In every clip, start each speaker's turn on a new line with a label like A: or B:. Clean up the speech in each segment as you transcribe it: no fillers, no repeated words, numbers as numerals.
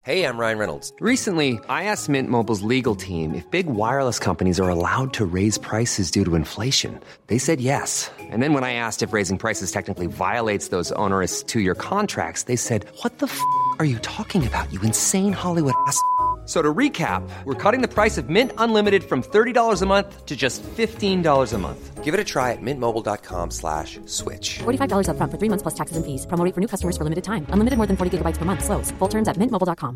A: Hey, I'm Ryan Reynolds.
B: Recently, I asked Mint Mobile's legal team if big wireless companies are allowed to raise prices due to inflation. They said yes. And then when I asked if raising prices technically violates those onerous two-year contracts, they said, "What the f*** are you talking about, you insane Hollywood ass?" So to recap, we're cutting the price of Mint Unlimited from $30 a month to just $15 a month.
A: Give it a try at mintmobile.com/switch.
C: $45 up front for 3 months plus taxes and fees. Promo rate for new customers for limited time. Unlimited more than 40 gigabytes per month. Slows full terms at mintmobile.com.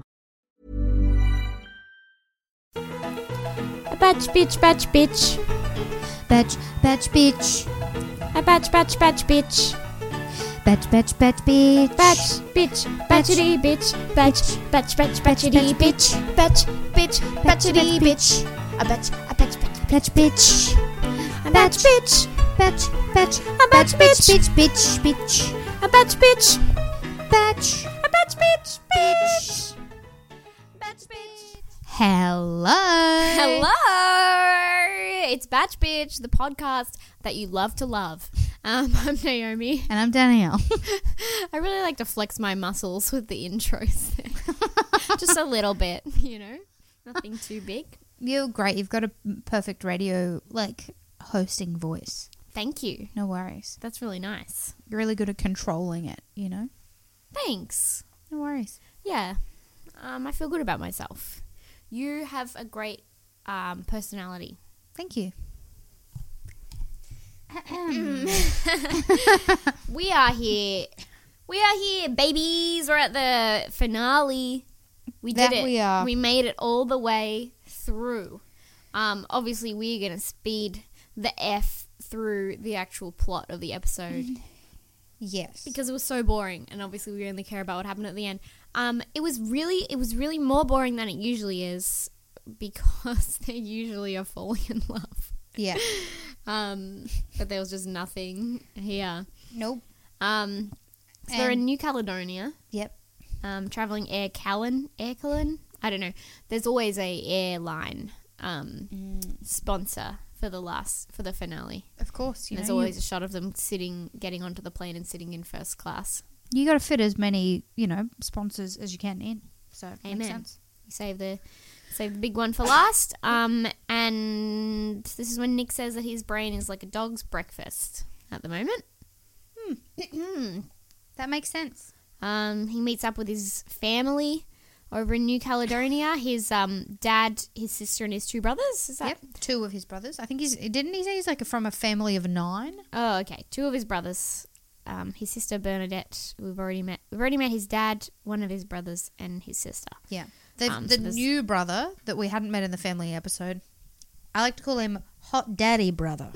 D: A batch bitch, batch bitch.
E: Batch bitch.
D: A batch bitch.
E: Batch bitch.
D: Batch bitch, batchity bitch. Batch batchity bitch. Batch bitch, batchity bitch. A batch
E: Batch bitch.
D: a batch bitch.
E: Batch.
D: A batch bitch.
E: Bitch.
D: A batch bitch.
E: Batch.
D: A batch bitch. Bitch. Batch bitch.
E: Hello.
D: It's Batch Bitch, the podcast that you love to love. I'm Naomi.
E: And I'm Danielle.
D: I really like to flex my muscles with the intros there. Just a little bit, you know. Nothing too big.
E: You're great. You've got a perfect radio, hosting voice.
D: Thank you.
E: No worries.
D: That's really nice.
E: You're really good at controlling it, you know?
D: Thanks.
E: No worries.
D: Yeah. I feel good about myself. You have a great personality.
E: Thank you.
D: We are here. Babies. We're at the finale. We did it.
E: We are.
D: We made it all the way through. Obviously, we're going to speed the F through the actual plot of the episode.
E: Yes.
D: Because it was so boring, and obviously we only care about what happened at the end. It was really more boring than it usually is, because they usually are falling in love.
E: Yeah.
D: But there was just nothing here.
E: Nope.
D: So they're in New Caledonia.
E: Yep.
D: Traveling Air Callan. I don't know. There's always a airline sponsor for the finale.
E: Of course.
D: There's always a shot of them getting onto the plane and sitting in first class.
E: You got to fit as many, sponsors as you can in. So it makes sense.
D: You save the big one for last. And this is when Nick says that his brain is like a dog's breakfast at the moment.
E: That makes sense.
D: He meets up with his family over in New Caledonia. His dad, his sister, and his two brothers. Is that?
E: Yep, two of his brothers. I think didn't he say he's from a family of 9?
D: Oh, okay. Two of his brothers. His sister Bernadette. We've already met his dad, one of his brothers, and his sister.
E: Yeah. The new brother that we hadn't met in the family episode, I like to call him Hot Daddy Brother.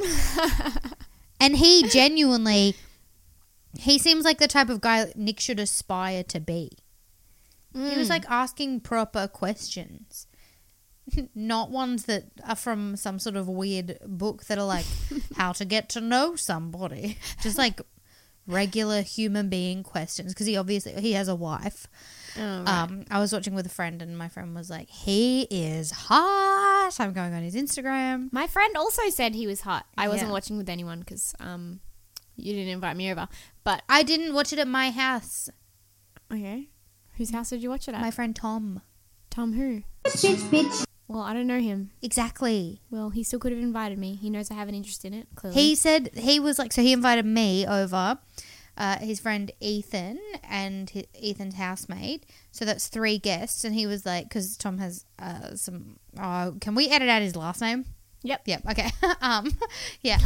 E: And he genuinely, he seems like the type of guy Nick should aspire to be. He was asking proper questions, not ones that are from some sort of weird book that are how to get to know somebody. Just regular human being questions, because he has a wife.
D: Oh, right.
E: I was watching with a friend, and my friend was like, he is hot. I'm going on his Instagram.
D: My friend also said he was hot. I wasn't
E: Yeah.
D: watching with anyone because you didn't invite me over. But
E: I didn't watch it at my house.
D: okay, whose house did you watch it at?
E: My friend Tom.
D: Tom who?
E: Bitch.
D: Well, I don't know him.
E: Exactly.
D: Well, he still could have invited me. He knows I have an interest in it, clearly.
E: He said he was so he invited me over, his friend Ethan and Ethan's housemate. So that's 3 guests. And he was because Tom has some. Can we edit out his last name?
D: Yep.
E: Okay. Yeah.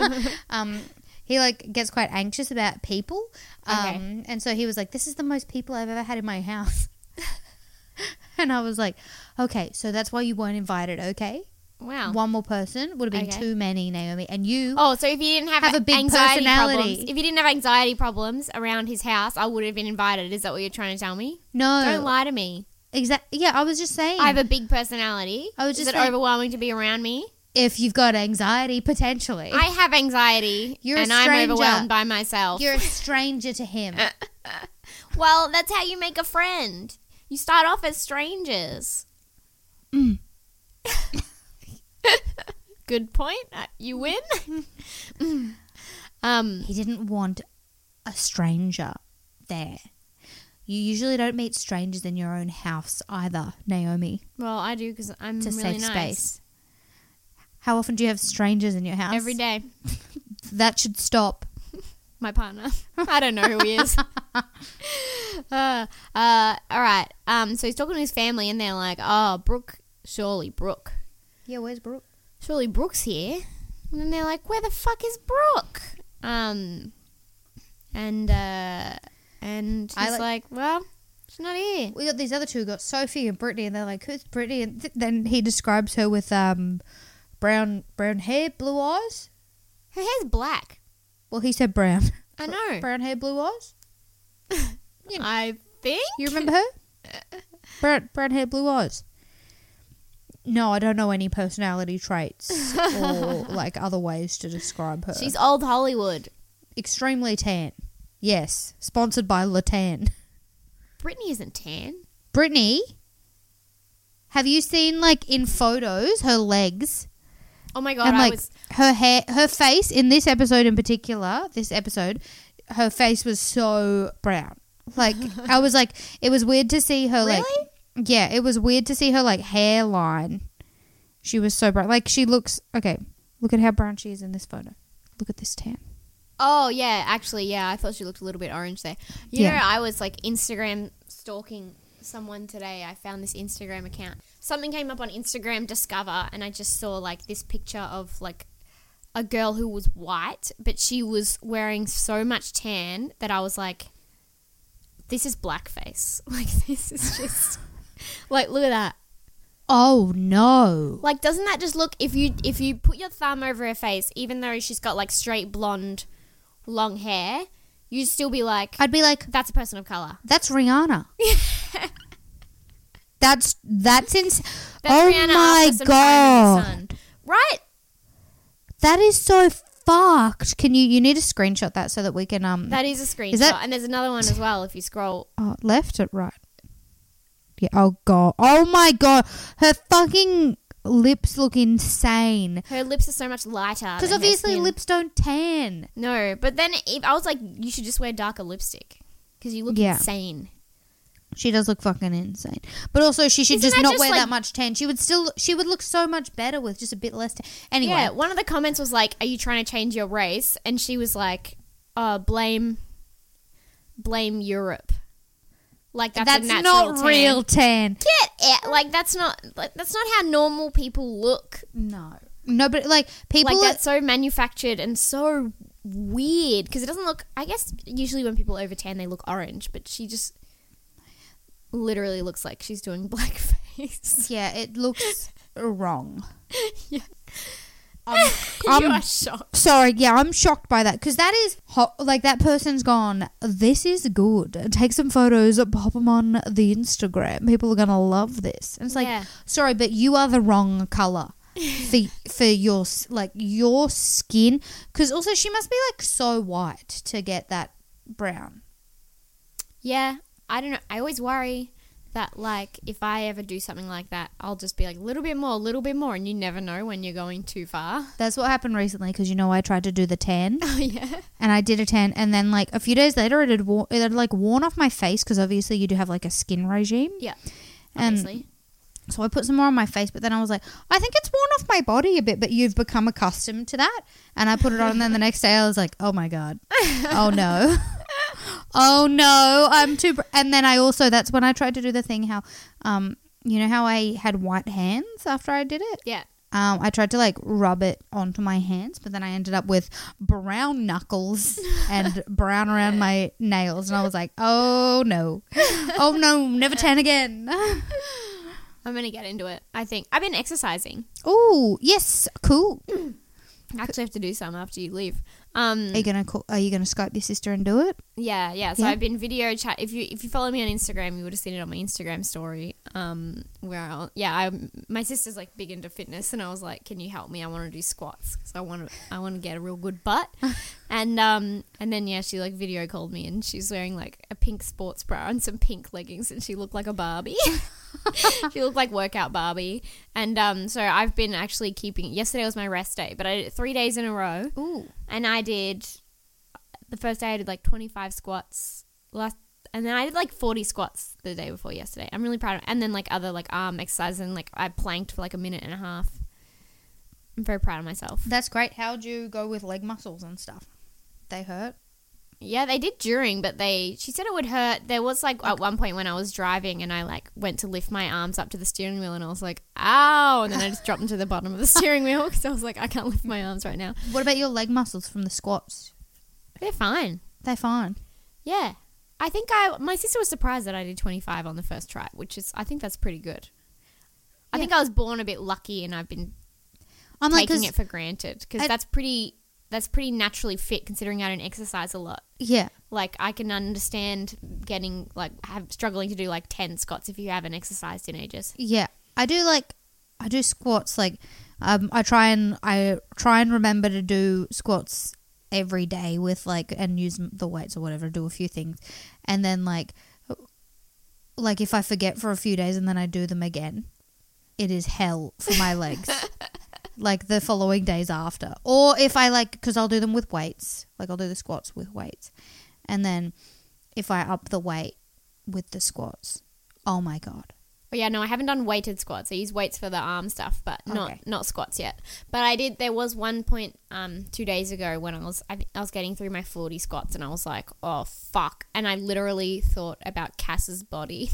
E: He gets quite anxious about people.
D: Okay.
E: And so he was like, "This is the most people I've ever had in my house." And I was like, "Okay, so that's why you weren't invited, okay?"
D: Wow.
E: One more person would have been too many, Naomi. And you
D: Oh, so if you didn't have
E: a big
D: anxiety
E: personality.
D: problems, if you didn't have anxiety problems around his house, I would have been invited. Is that what you're trying to tell me?
E: No.
D: Don't lie to me.
E: Exactly. Yeah, I was just saying.
D: I have a big personality.
E: I was
D: Is
E: just
D: it
E: saying-
D: overwhelming to be around me?
E: If you've got anxiety, potentially.
D: I have anxiety,
E: You're a
D: and I'm
E: stranger.
D: overwhelmed by myself.
E: You're a stranger to him.
D: Well, that's how you make a friend. You start off as strangers. Good point. You win.
E: He didn't want a stranger there. You usually don't meet strangers in your own house either, Naomi,
D: Well, I do because I'm
E: to
D: really
E: save
D: nice.
E: space. How often do you have strangers in your house?
D: Every day.
E: That should stop.
D: My partner. I don't know who he is. All right. So he's talking to his family, and they're like, "Oh, Brooke, surely Brooke,
E: Yeah, where's Brooke?
D: surely Brooke's here." And then they're like, "Where the fuck is Brooke?" And he's like, "Well, she's not here."
E: We got these other two, got Sophie and Brittany, and they're like, who's Brittany? And then he describes her with brown hair, blue eyes.
D: Her hair's black.
E: Well, he said brown.
D: I know.
E: Brown hair, blue eyes.
D: I think.
E: You remember her? Brown hair, blue eyes. No, I don't know any personality traits or like other ways to describe her.
D: She's old Hollywood.
E: extremely tan. Yes, sponsored by Latan.
D: Brittany isn't tan.
E: Brittany, have you seen like in photos her legs?
D: Oh my god,
E: And
D: I
E: like
D: was.
E: her hair, her face in this episode in particular, her face was so brown. Like I was like, it was weird to see her like,
D: Really?
E: yeah, it was weird to see her like hairline. She was so brown. Like she looks, okay, look at how brown she is in this photo. Look at this tan.
D: Oh, yeah, actually, yeah. I thought she looked a little bit orange there. You know, I was like Instagram stalking someone today. I found this Instagram account. Something came up on Instagram Discover, and I just saw like this picture of like a girl who was white, but she was wearing so much tan that I was like, this is blackface. Like, this is just like, look at that.
E: Oh no.
D: Like, doesn't that just look, if you put your thumb over her face, even though she's got like straight blonde long hair, you'd still be like,
E: I'd be like,
D: that's a person of color.
E: that's Rihanna. That's
D: That's
E: oh
D: Rihanna
E: my
D: after some time in the
E: god.
D: sun. Right?
E: That is so fucked. Can you need to screenshot that so that we can
D: That is a screenshot.
E: that-
D: And there's another one as well if you scroll.
E: left or right? Yeah, oh god. Oh my god. Her fucking lips look insane.
D: Her lips are so much lighter.
E: Because
D: than her
E: obviously
D: skin.
E: lips don't tan.
D: No, but then if I was like, you should just wear darker lipstick because you look
E: Yeah.
D: insane.
E: She does look fucking insane. But also she should
D: Isn't
E: just
D: that
E: not
D: just
E: wear
D: like-
E: that much tan. She would look so much better with just a bit less tan. Anyway.
D: Yeah, one of the comments was like, are you trying to change your race? And she was like, blame Europe. Like that's a natural
E: not
D: tan.
E: real tan.
D: Get it. Like that's not how normal people look.
E: No. No, but like people
D: Like
E: are-
D: that's so manufactured and so weird because it doesn't look. I guess usually when people over tan they look orange, but she just literally looks like she's doing blackface.
E: yeah, it looks wrong.
D: Yeah.
E: I'm
D: You are shocked.
E: sorry, yeah, I'm shocked by that because that is hot. Like that person's gone. This is good. Take some photos, pop them on the Instagram. People are gonna love this. And it's like,
D: Yeah.
E: sorry, but you are the wrong color for your your skin. Because also she must be like so white to get that brown.
D: Yeah, I don't know. I always worry that like if I ever do something like that, I'll just be like a little bit more, and you never know when you're going too far.
E: That's what happened recently because I tried to do the tan.
D: Oh yeah.
E: And I did a tan, and then like a few days later, it had worn off my face because obviously you do have like a skin regime.
D: Yeah.
E: And
D: Obviously.
E: so I put some more on my face, but then I was like, I think it's worn off my body a bit, but you've become accustomed to that. And I put it on, and then the next day I was like, oh my god, oh no, oh no, I'm too. And then I also that's when I tried to do the thing how, you know how I had white hands after I did it.
D: Yeah.
E: I tried to like rub it onto my hands, but then I ended up with brown knuckles and brown around my nails. And I was like, oh no, never tan again.
D: I'm gonna get into it. I think I've been exercising.
E: Oh, yes, cool.
D: I actually have to do some after you leave.
E: Are you gonna Skype your sister and do it?
D: Yeah. So
E: Yeah.
D: I've been video chat. If you follow me on Instagram, you would have seen it on my Instagram story. Where my sister's like big into fitness, and I was like, "Can you help me? I want to do squats because I want to get a real good butt." and then she like video called me, and she's wearing like a pink sports bra and some pink leggings, and she looked like a Barbie. She looked like workout Barbie. And so I've been actually keeping. Yesterday was my rest day, but I did it 3 days in a row.
E: Ooh.
D: And I did, the first day I did like 25 squats. And then I did like 40 squats the day before yesterday. I'm really proud of it. And then like other like arm exercises, and like I planked for like a minute and a half. I'm very proud of myself.
E: That's great. How'd you go with leg muscles and stuff? They hurt?
D: Yeah, they did during, but she said it would hurt. There was like at one point when I was driving and I like went to lift my arms up to the steering wheel and I was like, ow. And then I just dropped into the bottom of the steering wheel because I was like, I can't lift my arms right now.
E: What about your leg muscles from the squats?
D: They're fine.
E: They're fine.
D: Yeah. I think my sister was surprised that I did 25 on the first try, which is, I think that's pretty good. I think I was born a bit lucky and I've been taking it for granted because that's pretty naturally fit considering I don't exercise a lot.
E: Yeah.
D: Like I can understand getting struggling to do like 10 squats if you haven't exercised in ages.
E: Yeah. I do squats like I try and remember to do squats every day with and use the weights or whatever, do a few things. And then like if I forget for a few days and then I do them again, it is hell for my legs. Like the following days after. Or if I because I'll do them with weights. Like I'll do the squats with weights. And then if I up the weight with the squats, oh my God.
D: Oh yeah, no, I haven't done weighted squats. I use weights for the arm stuff, but not squats yet. But I did. There was one point 2 days ago when I was getting through my 40 squats and I was like, oh fuck, and I literally thought about Cass's body.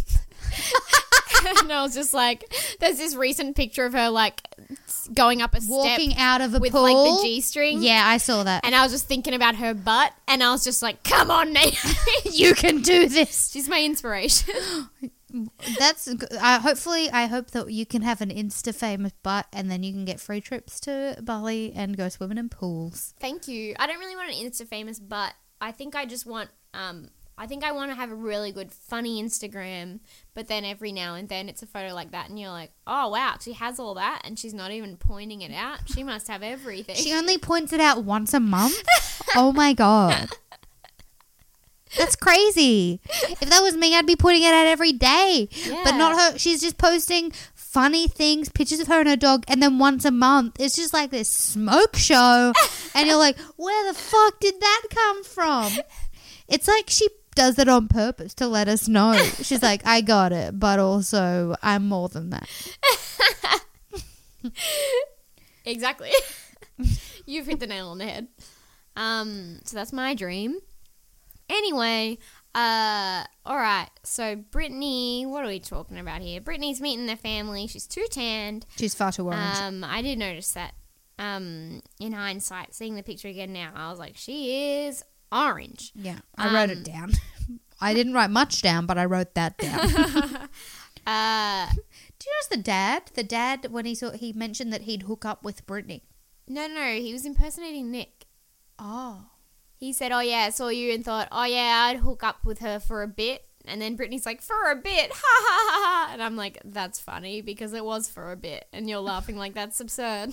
D: And I was just like, there's this recent picture of her like going up a
E: walking
D: step
E: out of a
D: with
E: pool.
D: like the G-string.
E: Yeah, I saw that.
D: And I was just thinking about her butt and I was just like, come on, Nate.
E: You can do this.
D: She's my inspiration.
E: That's I hope that you can have an Insta famous butt and then you can get free trips to Bali and go swimming in pools.
D: Thank you. I don't really want an Insta famous butt. I think I just want I want to have a really good funny Instagram, but then every now and then it's a photo like that and you're like, oh wow, she has all that and she's not even pointing it out. She must have everything.
E: She only points it out once a month? Oh my God. That's crazy. If that was me, I'd be putting it out every day.
D: Yeah.
E: But not her. She's just posting funny things, pictures of her and her dog, and then once a month, it's just like this smoke show. And you're like, where the fuck did that come from? It's like she does it on purpose to let us know. She's like, I got it, but also I'm more than that.
D: Exactly. You've hit the nail on the head. So that's my dream. Anyway, all right. So Brittany, what are we talking about here? Brittany's meeting their family. She's too tanned.
E: She's far too orange.
D: I did notice that. In hindsight, seeing the picture again now, I was like, she is orange.
E: Yeah, I wrote it down. I didn't write much down, but I wrote that down. Do you notice the dad? The dad, when he mentioned that he'd hook up with Brittany.
D: No, he was impersonating Nick.
E: Oh.
D: He said, oh yeah, I saw you and thought, oh yeah, I'd hook up with her for a bit. And then Brittany's like, for a bit, ha ha ha ha. And I'm like, that's funny because it was for a bit. And you're laughing like that's absurd.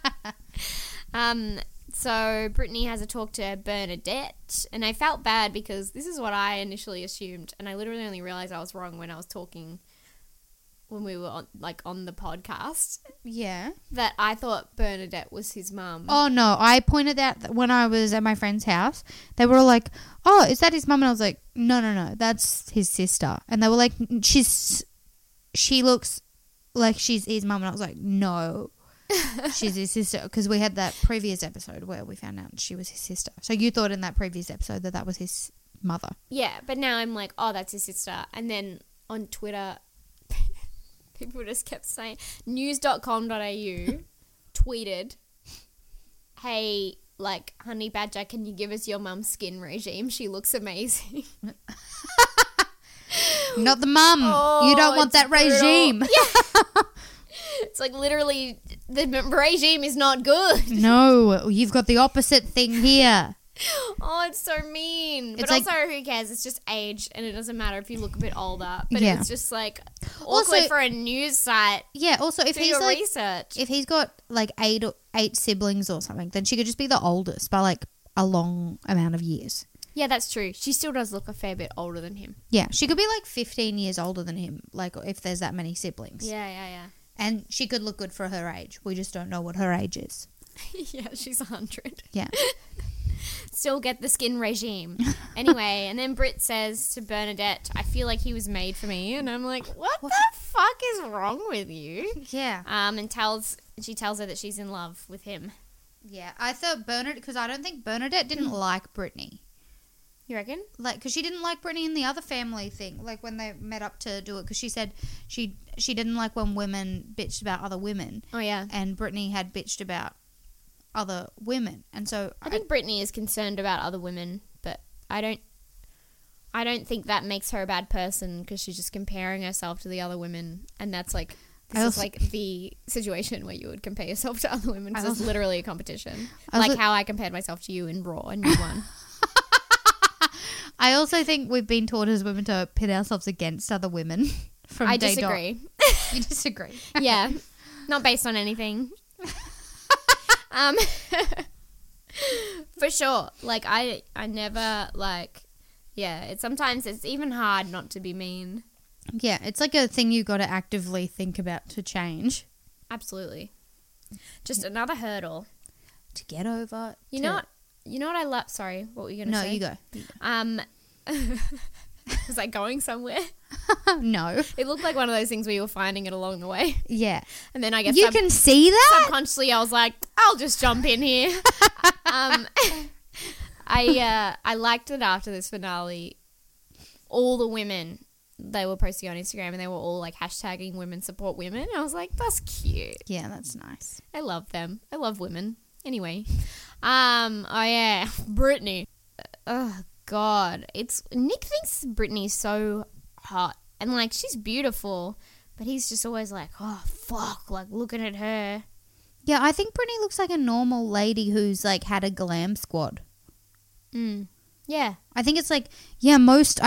D: So Brittany has a talk to Bernadette. And I felt bad because this is what I initially assumed. And I literally only realized I was wrong when I was talking when we were on the podcast.
E: Yeah.
D: That I thought Bernadette was his mum.
E: Oh, no. I pointed that when I was at my friend's house. They were all like, oh, is that his mum? And I was like, no. That's his sister. And they were like, she looks like she's his mum. And I was like, no, she's his sister. Because we had that previous episode where we found out she was his sister. So you thought in that previous episode that was his mother. Yeah,
D: but now I'm like, oh, that's his sister. And then on Twitter, people just kept saying, news.com.au tweeted, hey, Honey Badger, can you give us your mum's skin regime? She looks amazing.
E: Not the mum. You don't want that
D: brutal.
E: Regime.
D: Yeah. It's literally, the regime is not good.
E: No, you've got the opposite thing here.
D: Oh, it's so mean. But
E: It's
D: also, who cares? It's just age, and it doesn't matter if you look a bit older. But
E: Yeah.
D: it's just awkward
E: Also-
D: for a news site.
E: Yeah, also if
D: Do
E: he's
D: your research.
E: if he's got eight siblings or something, then she could just be the oldest by a long amount of years.
D: Yeah, that's true. She still does look a fair bit older than him.
E: Yeah, she could be 15 years older than him, if there's that many siblings.
D: Yeah.
E: And she could look good for her age. We just don't know what her age is.
D: Yeah, she's 100.
E: Yeah.
D: still get the skin regime. Anyway, and then Britt says to Bernadette, I feel like he was made for me. And I'm like, what the fuck is wrong with you?
E: Yeah.
D: And she tells her that she's in love with him.
E: Yeah. I thought Bernadette, because I don't think Bernadette didn't like Brittany.
D: You reckon?
E: Like, because she didn't like Brittany in the other family thing, like when they met up to do it, because she said she didn't like when women bitched about other women.
D: Oh, yeah.
E: And Brittany had bitched about other women. And so
D: I think Brittany is concerned about other women, but I don't think that makes her a bad person because she's just comparing herself to the other women. And that's like, this is like the situation where you would compare yourself to other women because it's literally a competition. Like how I compared myself to you in Raw and you won.
E: I also think we've been taught as women to pit ourselves against other women from
D: I
E: day
D: disagree.
E: dot. You disagree?
D: Yeah. Not based on anything. For sure. Like, I never, like, yeah, sometimes it's even hard not to be mean.
E: Yeah, it's like a thing you got to actively think about to change.
D: Absolutely. Just another hurdle.
E: To get over.
D: You know what I love? Sorry, what were you going to say?
E: No, you go.
D: Was I going somewhere?
E: No.
D: It looked like one of those things where you were finding it along the way.
E: Yeah.
D: And then I guess
E: you can see that?
D: Subconsciously, I was like, I'll just jump in here. I liked it after this finale. All the women, they were posting on Instagram and they were all like hashtagging women support women. I was like, that's cute.
E: Yeah, that's nice.
D: I love them. I love women. Anyway. Oh yeah. Brittany. Oh God. Nick thinks Brittany's so hot. And like, she's beautiful. But he's just always like, oh fuck, like looking at her.
E: Yeah, I think Brittany looks like a normal lady who's like had a glam squad.
D: Yeah.
E: I think it's like, yeah,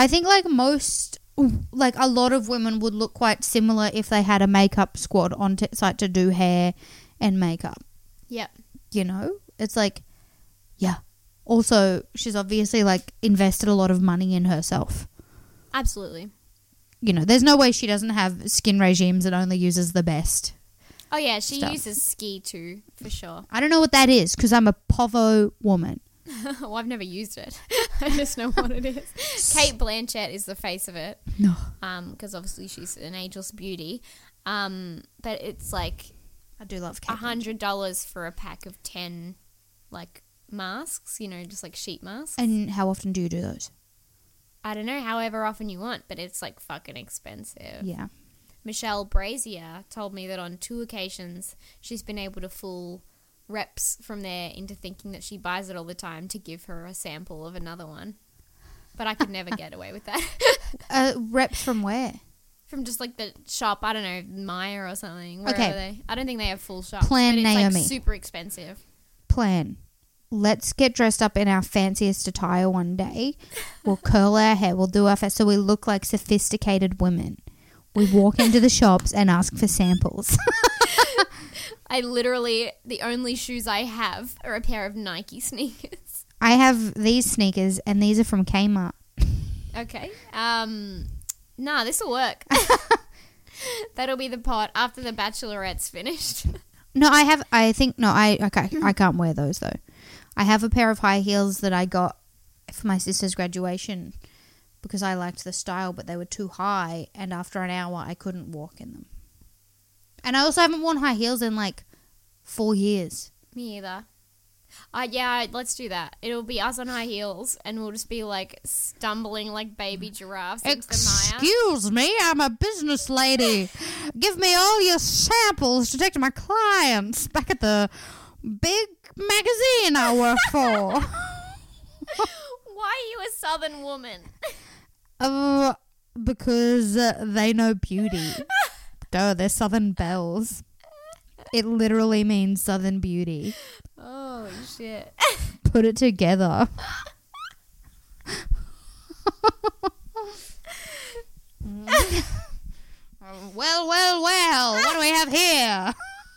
E: like a lot of women would look quite similar if they had a makeup squad on site to do hair and makeup.
D: Yep.
E: You know? It's like, yeah. Also, she's obviously like invested a lot of money in herself.
D: Absolutely.
E: You know, there's no way she doesn't have skin regimes and only uses the best.
D: Oh yeah, she
E: stuff.
D: uses ski too, for sure.
E: I don't know what that is because I'm a povo woman.
D: Well, I've never used it. I just know what it is. Kate Blanchett is the face of it.
E: No.
D: Because obviously she's an ageless beauty. But it's like
E: I do love Kate.
D: $100 for a pack of 10 like masks, you know, just like sheet masks.
E: And how often do you do those?
D: I don't know, however often you want, but it's like fucking expensive.
E: Yeah.
D: Michelle Brazier told me that on 2 occasions she's been able to fool reps from there into thinking that she buys it all the time to give her a sample of another one. But I could never get away with that.
E: Reps from where?
D: From just like the shop, I don't know, Maya or something. Where
E: Okay.
D: are they? I don't think they have full shops.
E: Plan
D: but it's
E: Naomi.
D: like super expensive.
E: Plan. Let's get dressed up in our fanciest attire one day. We'll curl our hair. We'll do our face so we look like sophisticated women. We walk into the shops and ask for samples.
D: I literally, the only shoes I have are a pair of Nike sneakers.
E: I have these sneakers and these are from Kmart.
D: Okay. Nah, this will work. That'll be the pot after the Bachelorette's finished.
E: No, I can't wear those though. I have a pair of high heels that I got for my sister's graduation because I liked the style, but they were too high, and after an hour I couldn't walk in them. And I also haven't worn high heels in like 4 years.
D: Me either. Yeah, let's do that. It'll be us on high heels, and we'll just be like stumbling like baby giraffes into the mire.
E: Excuse me, I'm a business lady. Give me all your samples to take to my clients back at the big magazine I work for.
D: Why are you a southern woman?
E: Because they know beauty. Duh, they're southern belles. It literally means southern beauty.
D: Oh, shit.
E: Put it together. Well. What do we have here?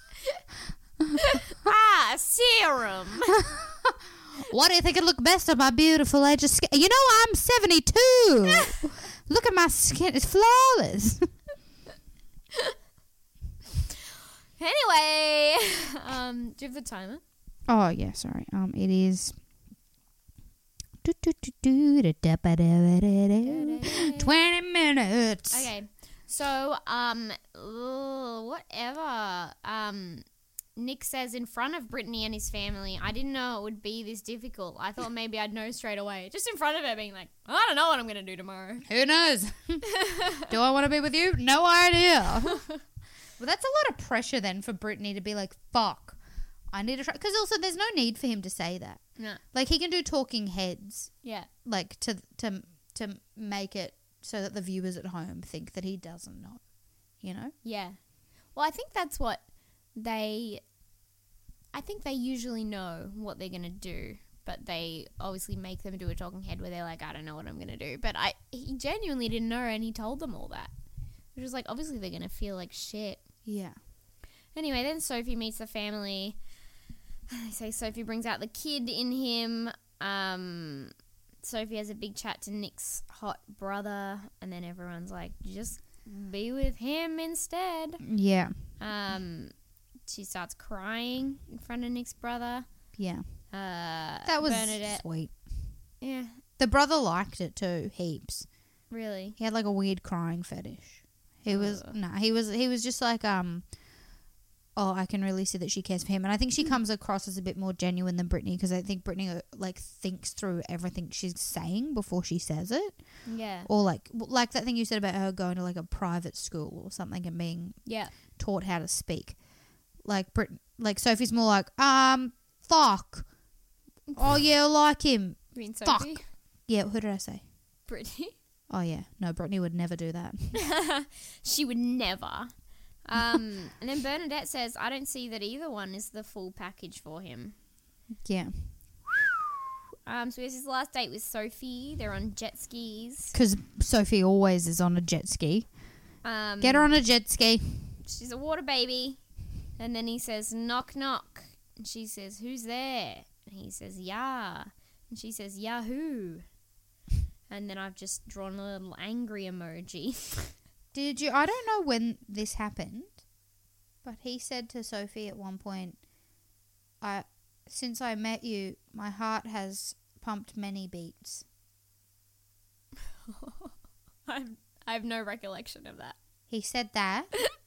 D: Serum.
E: What do you think would look best on my beautiful edge of skin? You know, I'm 72. Look at my skin. It's flawless.
D: Anyway, do you have the timer?
E: Oh, yeah, sorry. It is 20 minutes.
D: Okay. So, whatever. Nick says in front of Brittany and his family, I didn't know it would be this difficult. I thought maybe I'd know straight away. Just in front of her being like, I don't know what I'm going to do tomorrow.
E: Who knows? Do I want to be with you? No idea. Well, that's a lot of pressure then for Brittany to be like, fuck, I need to try. Because also there's no need for him to say that.
D: No.
E: Like he can do talking heads.
D: Yeah.
E: Like to make it so that the viewers at home think that he doesn't know. You know?
D: Yeah. Well, I think that's what they usually know what they're going to do, but they obviously make them do a talking head where they're like, I don't know what I'm going to do. But he genuinely didn't know, and he told them all that. Which was like, obviously they're going to feel like shit.
E: Yeah.
D: Anyway, then Sophie meets the family. They say Sophie brings out the kid in him. Sophie has a big chat to Nick's hot brother, and then everyone's like, just be with him instead.
E: Yeah.
D: She starts crying in front of Nick's brother.
E: Yeah. That was
D: Bernadette.
E: sweet.
D: Yeah,
E: The brother liked it too, heaps.
D: really.
E: He had like a weird crying fetish. He was just like I can really see that she cares for him, and I think she comes across as a bit more genuine than Brittany, because I think Brittany like thinks through everything she's saying before she says it.
D: Yeah.
E: Or like that thing you said about her going to like a private school or something and being taught how to speak. Like Sophie's more like fuck. Oh yeah, I like him.
D: You mean
E: Fuck.
D: Sophie?
E: Yeah, who did I say?
D: Brittany?
E: Oh yeah, no, Brittany would never do that.
D: She would never. And then Bernadette says, I don't see that either one is the full package for him.
E: Yeah.
D: So he has his last date with Sophie. They're on jet skis.
E: Because Sophie always is on a jet ski. Get her on a jet ski.
D: She's a water baby. And then he says, knock, knock. And she says, who's there? And he says, yeah. And she says, Yahoo. And then I've just drawn a little angry emoji.
E: Did you? I don't know when this happened, but he said to Sophie at one point, since I met you, my heart has pumped many beats.
D: I have no recollection of that.
E: He said that.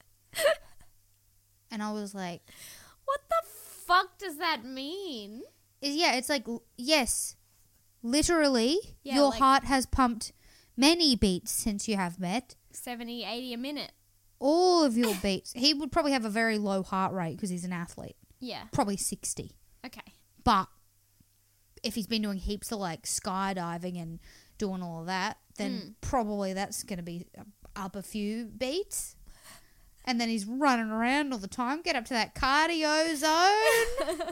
E: And I was like,
D: What the fuck does that mean?
E: it's like, yes, literally,
D: Yeah,
E: your
D: like-
E: heart has pumped many beats since you have met.
D: 70, 80 a minute.
E: All of your beats. He would probably have a very low heart rate because he's an athlete.
D: Yeah.
E: Probably 60.
D: Okay.
E: But if he's been doing heaps of like skydiving and doing all of that, then probably that's going to be up a few beats. And then he's running around all the time. Get up to that cardio zone.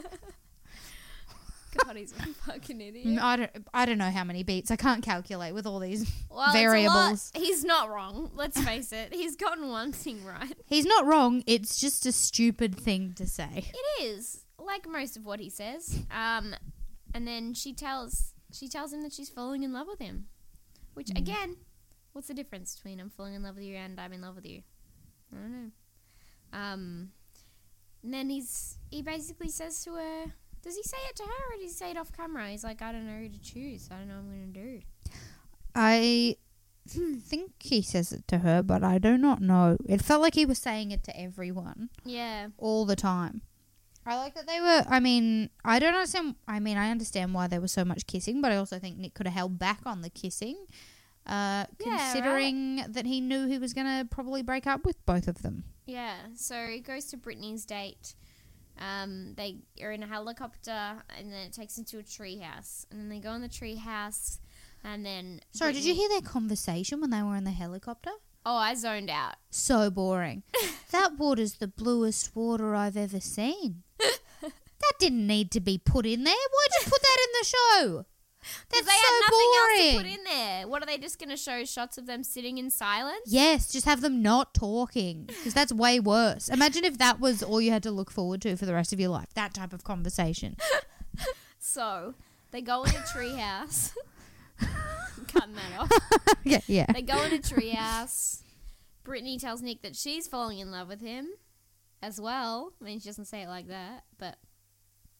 D: God, he's a fucking idiot.
E: I don't know how many beats. I can't calculate with all these
D: Well,
E: variables.
D: It's a lot. He's not wrong. Let's face it. He's gotten one thing right.
E: He's not wrong. It's just a stupid thing to say.
D: It is, like most of what he says. And then she tells him that she's falling in love with him. Which, again, what's the difference between I'm falling in love with you and I'm in love with you? I don't know. And then he basically says to her, does he say it to her or does he say it off camera? He's like, I don't know who to choose. I don't know what I'm going to do.
E: I think he says it to her, but I do not know. It felt like he was saying it to everyone.
D: Yeah.
E: All the time. I like that they were, I don't understand, I understand why there was so much kissing, but I also think Nick could have held back on the kissing, considering that he knew he was going to probably break up with both of them.
D: Yeah. So he goes to Brittany's date. They are in a helicopter and then it takes them to a treehouse. And then they go in the treehouse and then...
E: Sorry, did you hear their conversation when they were in the helicopter?
D: Oh, I zoned out.
E: So boring. That water's the bluest water I've ever seen. That didn't need to be put in there. Why'd you put that in the show? That's
D: They
E: so
D: had nothing
E: boring.
D: else to put in there. What, are they just going to show shots of them sitting in silence?
E: Yes, just have them not talking, because that's way worse. Imagine if that was all you had to look forward to for the rest of your life, that type of conversation.
D: So, they go in a treehouse. Cutting that off.
E: Yeah.
D: They go in a treehouse. Brittany tells Nick that she's falling in love with him as well. I mean, she doesn't say it like that, but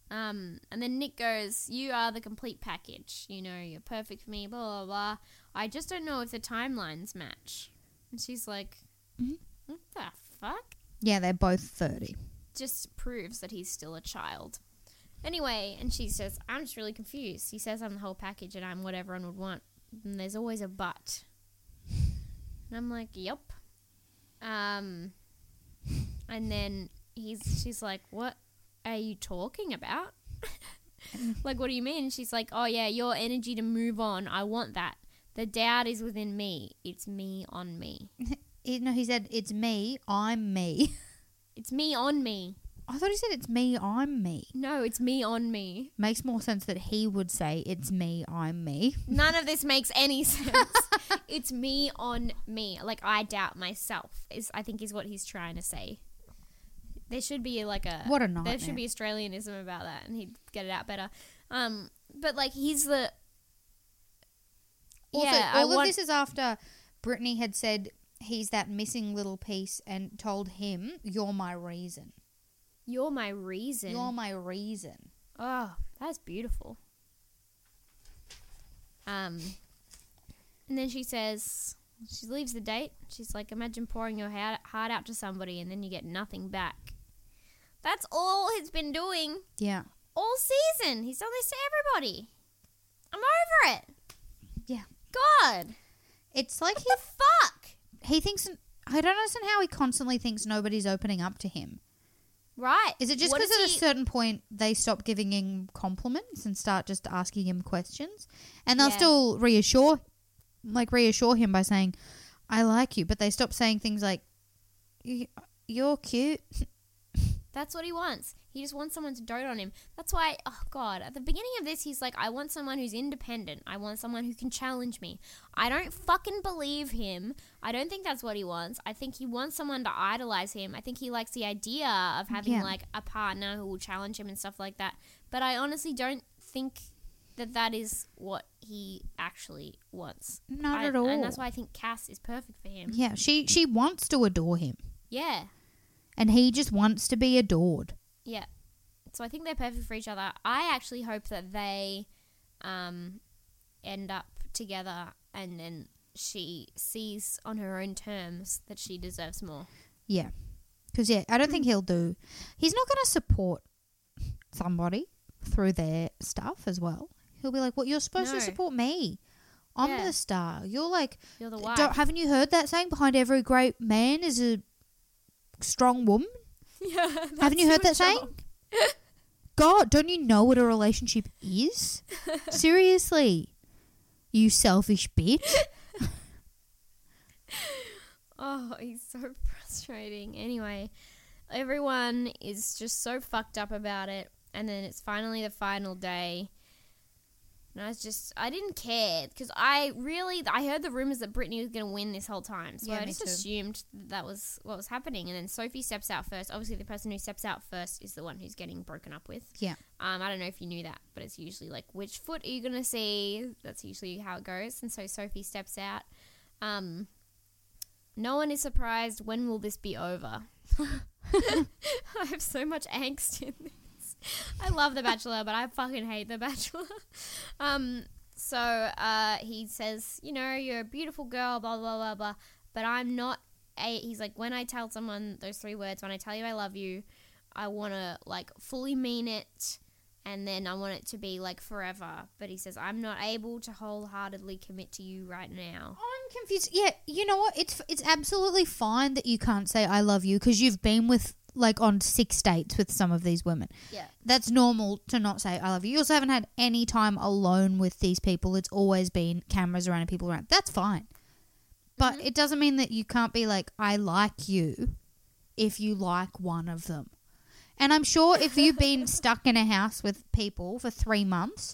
D: And then Nick goes, you are the complete package. You know, you're perfect for me, blah, blah, blah. I just don't know if the timelines match. And she's like, what the fuck?
E: Yeah, they're both 30.
D: Just proves that he's still a child. Anyway, and she says, I'm just really confused. He says I'm the whole package and I'm what everyone would want. And there's always a but. And I'm like, yep. And then she's like, what are you talking about? Like, what do you mean? She's like, oh yeah, your energy to move on. I want that. The doubt is within me. It's me on me.
E: No, he said, it's me, I'm me.
D: It's me on me.
E: I thought he said, it's me, I'm me.
D: No, it's me on me.
E: Makes more sense that he would say, it's me, I'm me.
D: None of this makes any sense. It's me on me. Like, I doubt myself, I think is what he's trying to say. There should be like a...
E: What a nightmare.
D: There should be Australianism about that and he'd get it out better. But like, he's the...
E: Also,
D: yeah,
E: all of this is after Brittany had said he's that missing little piece and told him, you're my reason.
D: You're my reason.
E: You're my reason.
D: Oh, that's beautiful. And then she says, she leaves the date. She's like, imagine pouring your heart out to somebody and then you get nothing back. That's all he's been doing.
E: Yeah.
D: All season. He's done this to everybody. I'm over it.
E: Yeah.
D: God.
E: It's like
D: what the fuck?
E: He thinks... I don't understand how he constantly thinks nobody's opening up to him.
D: Right.
E: Is it just because at a certain point they stop giving him compliments and start just asking him questions? And they'll still reassure him by saying, I like you. But they stop saying things like, you're cute.
D: That's what he wants. He just wants someone to dote on him. That's why, oh God, at the beginning of this, he's like, I want someone who's independent. I want someone who can challenge me. I don't fucking believe him. I don't think that's what he wants. I think he wants someone to idolize him. I think he likes the idea of having like a partner who will challenge him and stuff like that. But I honestly don't think that is what he actually wants.
E: Not at all.
D: And that's why I think Cass is perfect for him.
E: Yeah, she wants to adore him.
D: Yeah.
E: And he just wants to be adored.
D: Yeah. So I think they're perfect for each other. I actually hope that they end up together and then she sees on her own terms that she deserves more.
E: Yeah. Because, I don't think he'll do... He's not going to support somebody through their stuff as well. He'll be like, well, you're supposed to support me. I'm the star. You're
D: the wife.
E: Haven't you heard that saying? Behind every great man is a strong woman?
D: Yeah.
E: Haven't you heard that saying? God, don't you know what a relationship is? Seriously. You selfish bitch.
D: Oh, he's so frustrating. Anyway, everyone is just so fucked up about it. And then it's finally the final day. And I didn't care because I heard the rumors that Brittany was going to win this whole time. So I just assumed that was what was happening. And then Sophie steps out first. Obviously, the person who steps out first is the one who's getting broken up with.
E: Yeah.
D: I don't know if you knew that, but it's usually like, which foot are you going to see? That's usually how it goes. And so Sophie steps out. No one is surprised. When will this be over? I have so much angst in this. I love The Bachelor, but I fucking hate The Bachelor. So he says, you know, you're a beautiful girl, blah, blah, blah, blah, but I'm not he's like, when I tell someone those 3 words, when I tell you I love you, I want to, like, fully mean it, and then I want it to be, like, forever. But he says, I'm not able to wholeheartedly commit to you right now.
E: I'm confused. Yeah, you know what? It's absolutely fine that you can't say I love you because you've been with, like, on 6 dates with some of these women.
D: Yeah.
E: That's normal to not say I love you. You also haven't had any time alone with these people. It's always been cameras around and people around. That's fine. But it doesn't mean that you can't be like, I like you if you like one of them. And I'm sure if you've been stuck in a house with people for 3 months,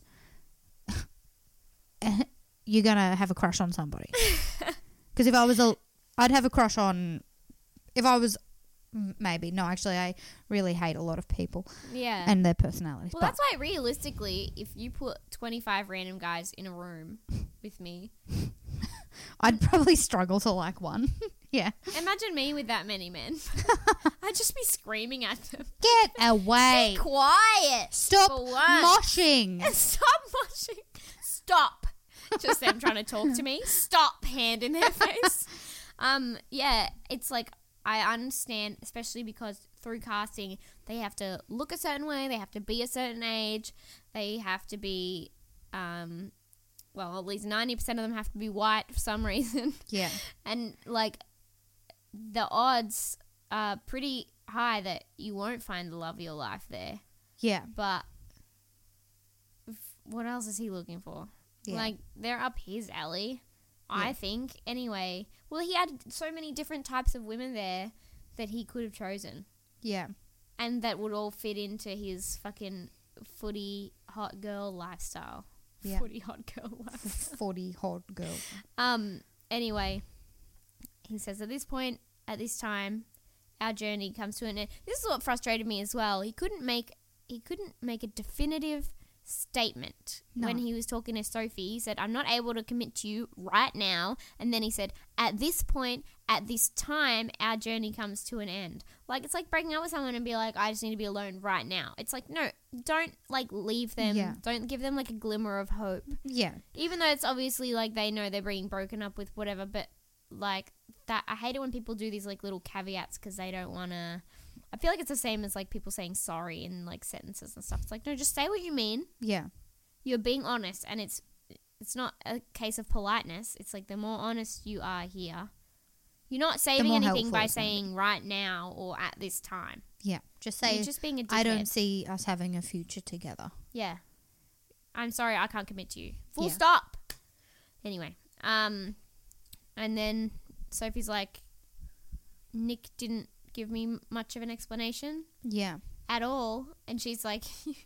E: you're going to have a crush on somebody. Because if I was I'd have a crush on, if I was, maybe. No, actually, I really hate a lot of people.
D: Yeah.
E: And their personalities.
D: Well, that's why realistically, if you put 25 random guys in a room with me,
E: I'd probably struggle to like one. Yeah.
D: Imagine me with that many men. I'd just be screaming at them.
E: Get away.
D: Be quiet.
E: Stop
D: for once.
E: moshing.
D: Stop moshing. Stop. Just them trying to talk to me. Stop. Hand in their face. Yeah, it's like I understand, especially because through casting, they have to look a certain way. They have to be a certain age. They have to be, well, at least 90% of them have to be white for some reason.
E: Yeah.
D: And, like, the odds are pretty high that you won't find the love of your life there.
E: Yeah.
D: But what else is he looking for?
E: Yeah.
D: Like, they're up his alley, I think. Anyway, well, he had so many different types of women there that he could have chosen.
E: Yeah.
D: And that would all fit into his fucking footy hot girl lifestyle.
E: Yeah.
D: Footy hot girl lifestyle.
E: 40 hot girl.
D: Anyway, he says at this point, at this time, our journey comes to an end. This is what frustrated me as well. He couldn't make a definitive statement when he was talking to Sophie. He said, I'm not able to commit to you right now. And then he said, at this point, at this time, our journey comes to an end. Like, it's like breaking up with someone and be like, I just need to be alone right now. It's like, no, don't, like, leave them.
E: Yeah.
D: Don't give them, like, a glimmer of hope.
E: Yeah.
D: Even though it's obviously, like, they know they're being broken up with, whatever, but, like, that, I hate it when people do these, like, little caveats because they don't want to. I feel like it's the same as, like, people saying sorry in, like, sentences and stuff. It's like, no, just say what you mean.
E: Yeah.
D: You're being honest, and it's not a case of politeness. It's like the more honest you are here, you're not saving
E: more
D: anything
E: helpful
D: by
E: it's gonna be.
D: saying right now or at this time.
E: Yeah. Just say,
D: You're just being a dickhead.
E: I don't see us having a future together.
D: Yeah. I'm sorry, I can't commit to you. Full
E: Yeah.
D: stop. Anyway, and then Sophie's like, Nick didn't give me much of an explanation
E: Yeah.
D: at all. And she's like,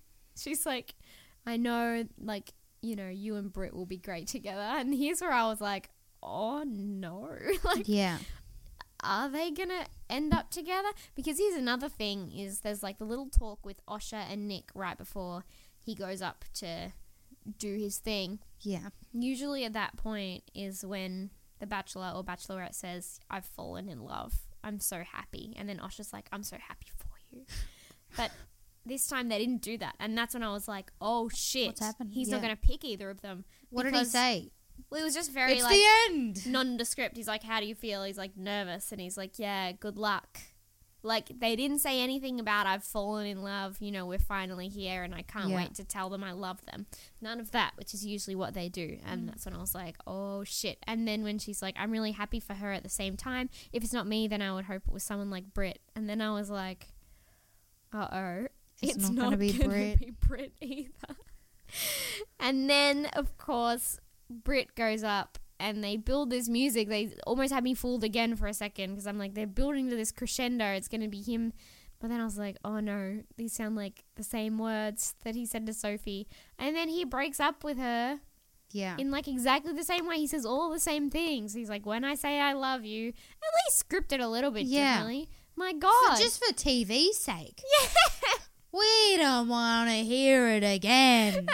D: I know, like, you know, you and Britt will be great together. And here's where I was like, oh no. Like,
E: Yeah.
D: are they going to end up together? Because here's another thing is there's like the little talk with Osher and Nick right before he goes up to do his thing.
E: Yeah.
D: Usually at that point is when the bachelor or bachelorette says, I've fallen in love. I'm so happy. And then Osher's like, I'm so happy for you. But this time they didn't do that. And that's when I was like, oh shit.
E: What's happened?
D: He's
E: Yeah.
D: not going to pick either of them.
E: What did he
D: Because-
E: say?
D: Well, it was just very
E: It's
D: like
E: the end.
D: nondescript. He's like, how do you feel? He's like nervous. And he's like, yeah, good luck. Like, they didn't say anything about I've fallen in love, you know, we're finally here and I can't
E: Yeah.
D: wait to tell them I love them. None of that, which is usually what they do. And that's when I was like, oh, shit. And then when she's like, I'm really happy for her at the same time. If it's not me, then I would hope it was someone like Britt. And then I was like, uh-oh.
E: It's not gonna be
D: Britt either. And then, of course, Britt goes up and they build this music. They almost had me fooled again for a second because I'm like, they're building to this crescendo. It's going to be him. But then I was like, oh no, these sound like the same words that he said to Sophie. And then he breaks up with her
E: Yeah.
D: in like exactly the same way. He says all the same things. He's like, when I say I love you, at least script it a little bit
E: Yeah.
D: differently. My God.
E: Just for TV's sake.
D: yeah.
E: We don't want to hear it again.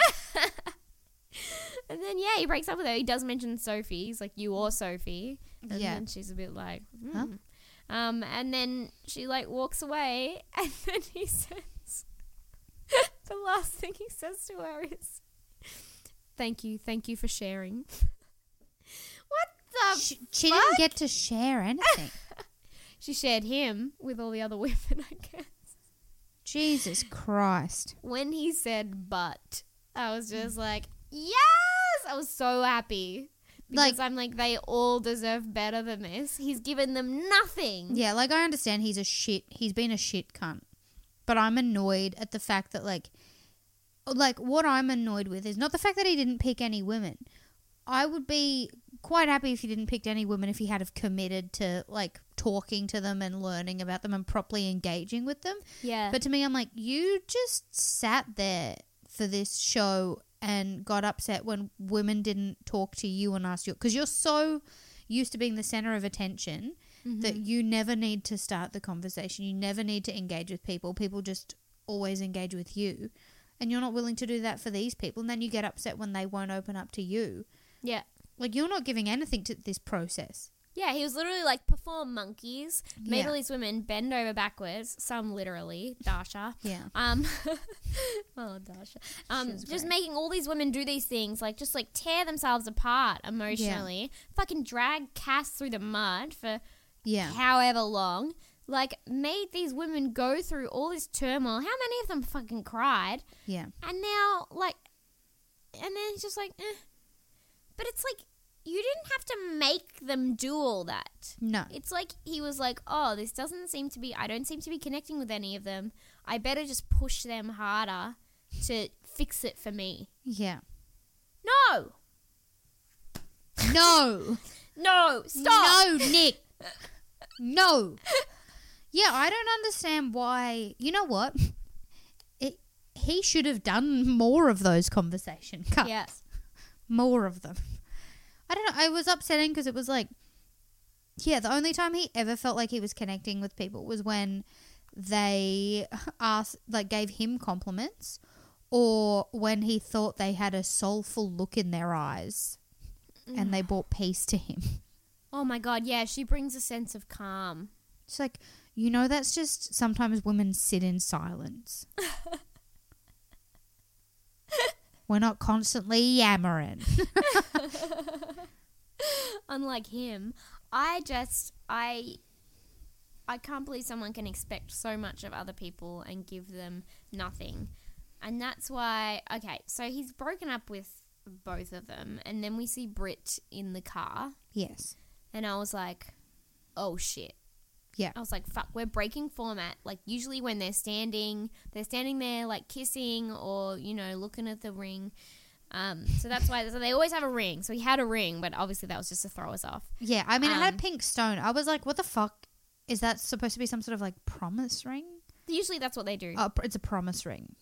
D: And then, yeah, he breaks up with her. He does mention Sophie. He's like, you or Sophie. And
E: Yeah.
D: then she's a bit like,
E: Huh?
D: And then she, like, walks away. And then he says, the last thing he says to her is, thank you for sharing. What the
E: She
D: fuck?
E: didn't get to share anything.
D: She shared him with all the other women, I guess.
E: Jesus Christ.
D: When he said but, I was just like, yes! I was so happy. Because I'm like, they all deserve better than this. He's given them nothing.
E: Yeah, like I understand he's been a shit cunt. But I'm annoyed at the fact that like what I'm annoyed with is not the fact that he didn't pick any women. I would be quite happy if he didn't pick any women if he had have committed to like talking to them and learning about them and properly engaging with them.
D: Yeah.
E: But to me, I'm like, you just sat there for this show and got upset when women didn't talk to you and ask you, because you're so used to being the center of attention that you never need to start the conversation. You never need to engage with people. People just always engage with you. And you're not willing to do that for these people. And then you get upset when they won't open up to you.
D: Yeah.
E: Like, you're not giving anything to this process.
D: Yeah, he was literally like, perform monkeys, made
E: Yeah.
D: all these women bend over backwards, some literally, Dasha.
E: Yeah.
D: Oh, Dasha. Just making all these women do these things, like just like tear themselves apart emotionally, fucking drag Cass through the mud for however long, like made these women go through all this turmoil. How many of them fucking cried?
E: Yeah.
D: And now, like, and then he's just like, eh. But it's like, you didn't have to make them do all that.
E: No.
D: It's like he was like, oh, this doesn't seem to be, I don't seem to be connecting with any of them. I better just push them harder to fix it for me.
E: Yeah.
D: No.
E: No.
D: No. Stop.
E: No, Nick. No. Yeah, I don't understand why. You know what? He should have done more of those conversation cuts.
D: Yeah.
E: More of them. I don't know. It was upsetting because it was like, yeah, the only time he ever felt like he was connecting with people was when they gave him compliments, or when he thought they had a soulful look in their eyes and they brought peace to him.
D: Oh my God, yeah, she brings a sense of calm.
E: It's like, you know, that's just sometimes women sit in silence. We're not constantly yammering.
D: Unlike him, I can't believe someone can expect so much of other people and give them nothing. And that's why, okay, so he's broken up with both of them, and then we see Brit in the car,
E: Yes.
D: and I was like, oh shit.
E: Yeah.
D: I was like, fuck, we're breaking format. Like, usually when they're standing there, like, kissing or, you know, looking at the ring. So that's why they always have a ring. So he had a ring, but obviously that was just to throw us off.
E: Yeah, I mean, it had pink stone. I was like, what the fuck? Is that supposed to be some sort of, like, promise ring?
D: Usually that's what they do.
E: Oh, it's a promise ring.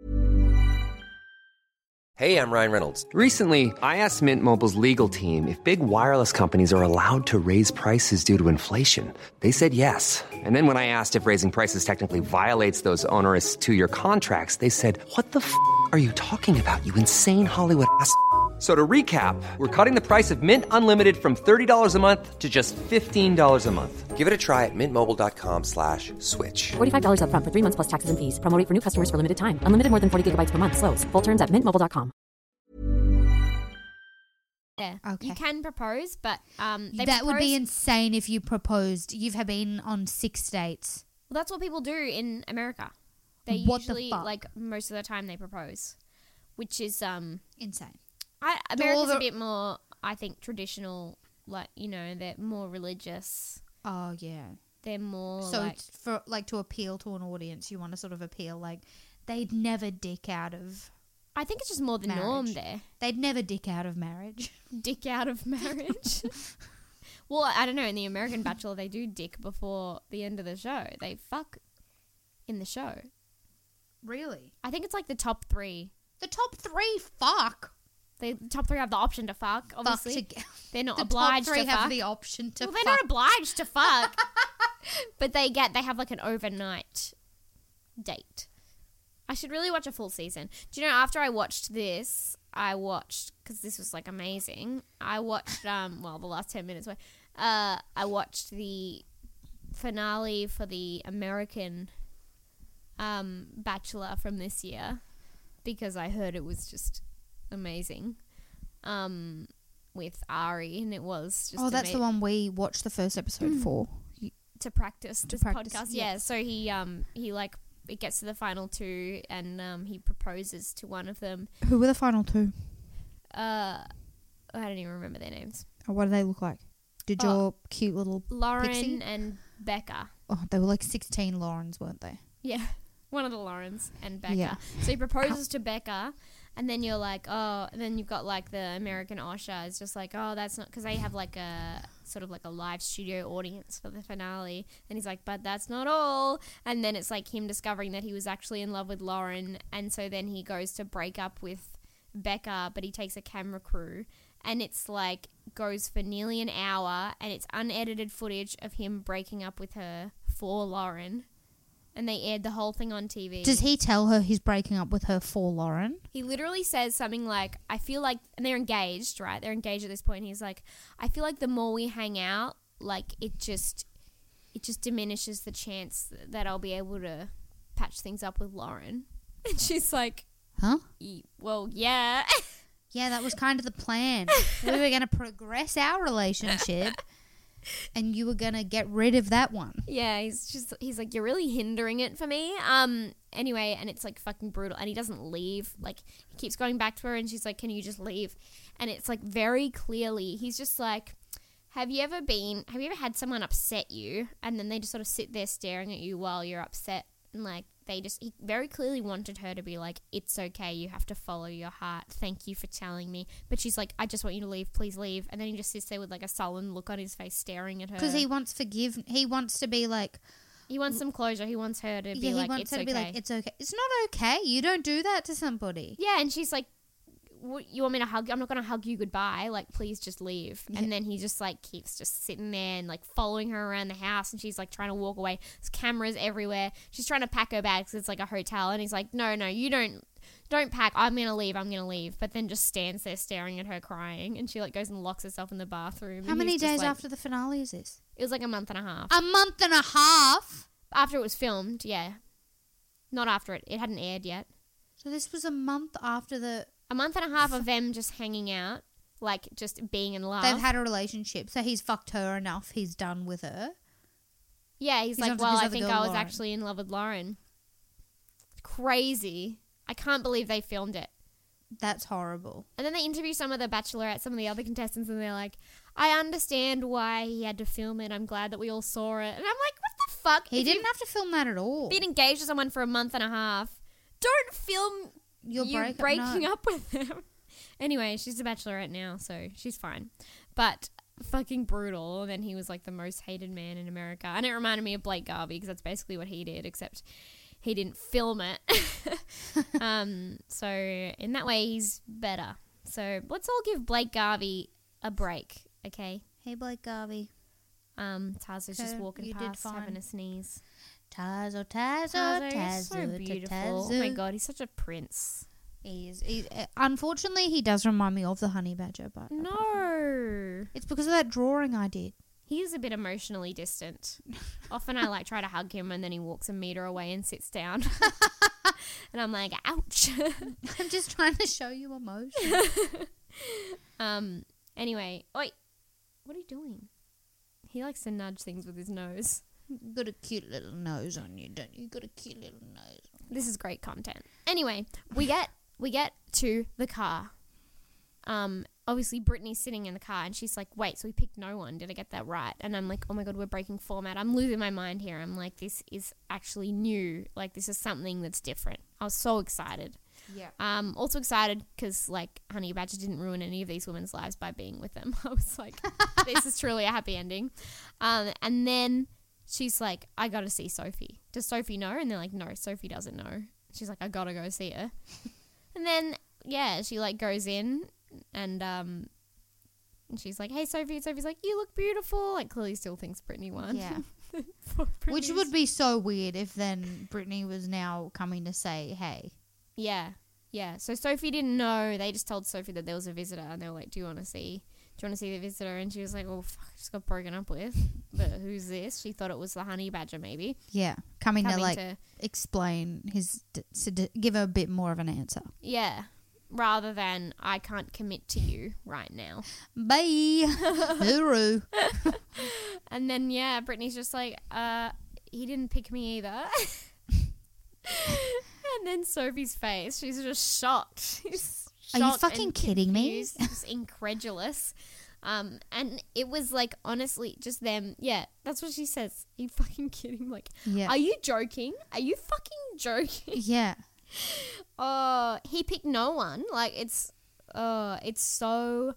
A: Hey, I'm Ryan Reynolds.
B: Recently, I asked Mint Mobile's legal team if big wireless companies are allowed to raise prices due to inflation. They said yes. And then when I asked if raising prices technically violates those onerous 2-year contracts, they said, what the f*** are you talking about, you insane Hollywood ass f- So to recap, we're cutting the price of Mint Unlimited from $30 a month to just $15 a month.
A: Give it a try at mintmobile.com/switch.
C: $45 up front for 3 months plus taxes and fees. Promo rate for new customers for limited time. Unlimited more than 40 gigabytes per month. Slows full terms at mintmobile.com.
D: Yeah.
E: Okay.
D: You can propose, but
E: That would be insane if you proposed. You've been on 6 dates.
D: Well, that's what people do in America. They
E: What the
D: usually,
E: fuck?
D: like, most of the time they propose, which is
E: Insane.
D: America's a bit more, I think, traditional. Like, you know, they're more religious.
E: Oh, yeah.
D: They're more
E: So
D: like,
E: it's for, like, to appeal to an audience, you want to sort of appeal, like, they'd never dick out of
D: I think it's just more the
E: marriage.
D: norm there.
E: They'd never dick out of marriage.
D: Dick out of marriage. Well, I don't know. In the American Bachelor, they do dick before the end of the show. They fuck in the show.
E: Really?
D: I think it's like the top 3.
E: The top 3, fuck.
D: The top 3 have the option to fuck, obviously. They're not
E: The
D: obliged
E: top 3
D: to
E: have
D: fuck.
E: the option to
D: Well,
E: fuck.
D: they're not obliged to fuck. But they have like an overnight date. I should really watch a full season. Do you know, after I watched this, because this was like amazing, I watched, the last 10 minutes, I watched the finale for the American Bachelor from this year, because I heard it was just amazing, with Ari, and it was just
E: that's the one we watched the first episode for.
D: to practice this
E: practice,
D: podcast.
E: yeah.
D: Yeah, so he like, it gets to the final 2, and he proposes to one of them.
E: Who were the final 2?
D: I don't even remember their names.
E: Or what do they look like? Did your cute little
D: Lauren
E: Pixie?
D: and Becca.
E: Oh, they were like 16 Laurens, weren't they?
D: Yeah, one of the Laurens and Becca.
E: Yeah.
D: So he proposes to Becca, and then you're like, oh, and then you've got like the American Osher. It's just like, oh, that's not, because they have like a sort of like a live studio audience for the finale, and he's like, but that's not all. And then it's like him discovering that he was actually in love with Lauren, and so then he goes to break up with Becca, but he takes a camera crew, and it's like goes for nearly an hour, and it's unedited footage of him breaking up with her for Lauren. And they aired the whole thing on TV.
E: Does he tell her he's breaking up with her for Lauren?
D: He literally says something like, I feel like, and they're engaged, right? They're engaged at this point. He's like, I feel like the more we hang out, like it just diminishes the chance that I'll be able to patch things up with Lauren. And she's like,
E: huh?
D: Well, yeah.
E: Yeah, that was kind of the plan. We were going to progress our relationship and you were going to get rid of that one.
D: Yeah, he's like, you're really hindering it for me. Anyway, and it's like fucking brutal. And he doesn't leave. Like, he keeps going back to her and she's like, can you just leave? And it's like very clearly, he's just like, have you ever had someone upset you and then they just sort of sit there staring at you while you're upset? And like, he very clearly wanted her to be like, it's okay, you have to follow your heart, thank you for telling me. But she's like, I just want you to leave, please leave. And then he just sits there with like a sullen look on his face staring at her.
E: Because he wants he wants to be like,
D: he wants some closure. He wants her to be like, it's okay.
E: Be like, it's okay. It's not okay. You don't do that to somebody.
D: Yeah, and she's like, you want me to hug you? I'm not going to hug you goodbye. Like, please just leave. Yeah. And then he just like keeps just sitting there and like following her around the house. And she's like trying to walk away. There's cameras everywhere. She's trying to pack her bags. It's like a hotel. And he's like, no, you don't pack. I'm going to leave. But then just stands there staring at her crying. And she like goes and locks herself in the bathroom.
E: How many days after the finale is this?
D: It was like a month and a half.
E: A month and a half?
D: After it was filmed, yeah. Not after it. It hadn't aired yet.
E: So this was a month after
D: a month and a half of them just hanging out, like just being in love.
E: They've had a relationship, so he's fucked her enough. He's done with her.
D: Yeah, he's like, well, I think I was actually in love with Lauren. Crazy. I can't believe they filmed it.
E: That's horrible.
D: And then they interview some of the Bachelorettes, some of the other contestants, and they're like, I understand why he had to film it. I'm glad that we all saw it. And I'm like, what the fuck?
E: He didn't have to film that at all.
D: Been engaged to someone for a month and a half. Don't film you breaking up with them. Anyway, she's a Bachelorette now, so she's fine. But fucking brutal. And then he was like the most hated man in America. And it reminded me of Blake Garvey because that's basically what he did, except he didn't film it. So in that way, he's better. So let's all give Blake Garvey a break, okay?
E: Hey, Blake Garvey.
D: Taz is just walking past having a sneeze.
E: Tazo,
D: so beautiful. Oh my god, he's such a prince.
E: He is. Unfortunately, he does remind me of the honey badger, but
D: no,
E: it's because of that drawing I did.
D: He is a bit emotionally distant. Often I like try to hug him and then he walks a meter away and sits down. And I'm like, ouch.
E: I'm just trying to show you emotion.
D: Anyway, wait, what are you doing? He likes to nudge things with his nose.
E: You've got a cute little nose on you, don't you? You've got a cute little nose on you.
D: This is great content. Anyway, we get to the car. Obviously Brittany's sitting in the car and she's like, wait, so we picked no one. Did I get that right? And I'm like, oh my God, we're breaking format. I'm losing my mind here. I'm like, this is actually new. Like, this is something that's different. I was so excited.
E: Yeah.
D: Also excited because like Honey Badger didn't ruin any of these women's lives by being with them. I was like, this is truly a happy ending. And then she's like, I got to see Sophie. Does Sophie know? And they're like, no, Sophie doesn't know. She's like, I got to go see her. And then, yeah, she like goes in and she's like, hey, Sophie. And Sophie's like, you look beautiful. Like, clearly still thinks Brittany won.
E: Yeah. Which would be so weird if then Brittany was now coming to say, hey.
D: Yeah. Yeah. So Sophie didn't know. They just told Sophie that there was a visitor and they were like, do you want to see the visitor? And she was like, oh, fuck, I just got broken up with. But who's this? She thought it was the Honey Badger maybe.
E: Yeah. Coming to explain give her a bit more of an answer.
D: Yeah. Rather than, I can't commit to you right now.
E: Bye. Hooroo.
D: And then, yeah, Brittany's just like, he didn't pick me either. And then Sophie's face, she's just shocked. She's shocked.
E: Are you fucking kidding me?
D: Just incredulous. And it was like, honestly, just them. Yeah, that's what she says. Are you fucking kidding? Like, yeah. Are you joking? Are you fucking joking?
E: Yeah.
D: Oh, he picked no one. Like, it's so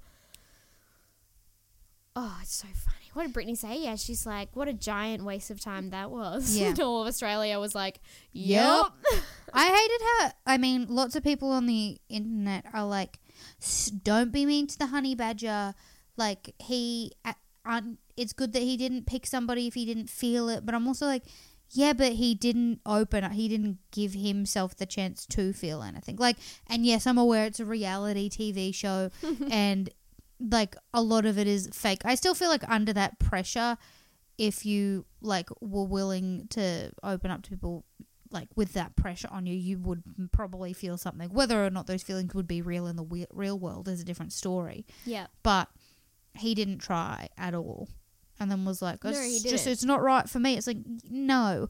D: funny. What did Brittany say? Yeah, she's like, what a giant waste of time that was.
E: Yeah.
D: And all of Australia was like, yep.
E: I hated her. I mean, lots of people on the internet are like, don't be mean to the Honey Badger. Like, it's good that he didn't pick somebody if he didn't feel it. But I'm also like, yeah, but he didn't open it. He didn't give himself the chance to feel anything. Like, and yes, I'm aware it's a reality TV show and like a lot of it is fake. I still feel like under that pressure, if you like were willing to open up to people like with that pressure on you, you would probably feel something. Whether or not those feelings would be real in the real world is a different story.
D: Yeah.
E: But he didn't try at all, and then was like,
D: No, he
E: it's not right for me. It's like, no,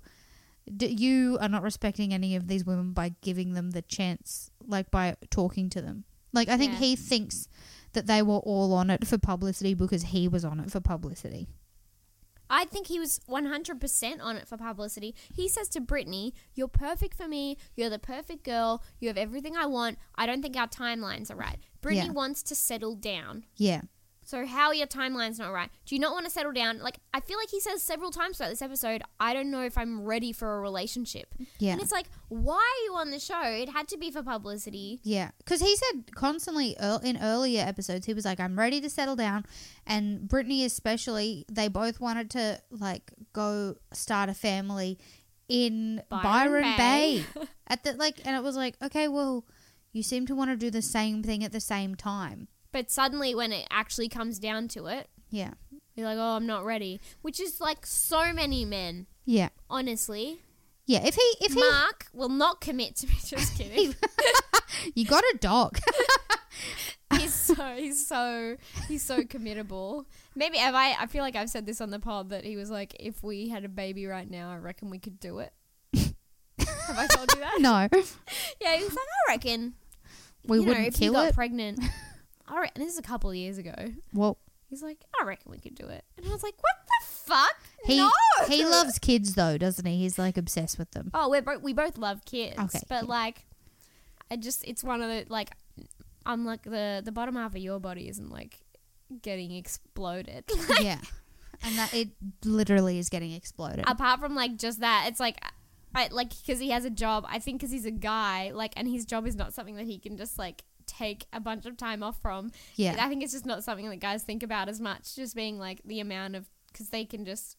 E: you are not respecting any of these women by giving them the chance, like by talking to them. Like, I think he thinks that they were all on it for publicity because he was on it for publicity.
D: I think he was 100% on it for publicity. He says to Brittany, "You're perfect for me. You're the perfect girl. You have everything I want. I don't think our timelines are right." Brittany wants to settle down.
E: Yeah.
D: So how are your timelines not right? Do you not want to settle down? Like, I feel like he says several times throughout this episode, I don't know if I'm ready for a relationship.
E: Yeah.
D: And it's like, why are you on the show? It had to be for publicity.
E: Yeah. Because he said constantly in earlier episodes, he was like, I'm ready to settle down. And Brittany especially, they both wanted to, like, go start a family in Byron Bay. And it was like, okay, well, you seem to want to do the same thing at the same time.
D: But suddenly when it actually comes down to it,
E: Yeah.
D: you're like, oh, I'm not ready. Which is like so many men,
E: Yeah.
D: honestly.
E: Yeah. If he
D: Mark will not commit to me. Just kidding.
E: you got a dog.
D: He's so committable. Maybe I feel like I've said this on the pod that he was like, if we had a baby right now, I reckon we could do it. Have I told you that?
E: No.
D: Yeah, he was like, I reckon
E: We wouldn't
D: if
E: kill
D: you got
E: it.
D: pregnant. This is a couple of years ago.
E: Well,
D: He's like, I reckon we could do it. And I was like, what the fuck?
E: he
D: No!
E: he loves kids though, doesn't he? He's like obsessed with them.
D: Oh, we both love kids.
E: Okay,
D: But
E: yeah.
D: like, it's one of the, like, I'm like, the bottom half of your body isn't like getting exploded.
E: Yeah. And that it literally is getting exploded.
D: Apart from like just that, it's like, because he has a job, I think because he's a guy, like, and his job is not something that he can just like take a bunch of time off from.
E: Yeah.
D: I think it's just not something that guys think about as much, just being like the amount of, because they can just,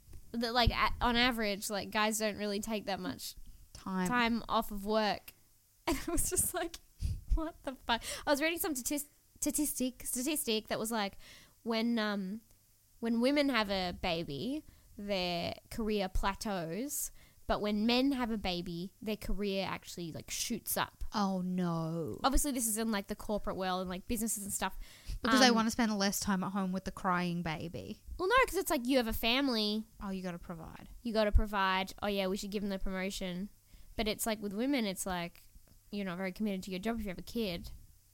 D: on average, like, guys don't really take that much time off of work. And I was just like, what the fuck? I was reading some statistic that was like, when women have a baby, their career plateaus, but when men have a baby, their career actually like shoots up.
E: Oh no.
D: Obviously, this is in like the corporate world and like businesses and stuff.
E: Because they want to spend less time at home with the crying baby.
D: Well, no, because it's like you have a family.
E: Oh, you got to provide.
D: You got to provide. Oh, yeah, we should give them the promotion. But it's like with women, it's like you're not very committed to your job if you have a kid.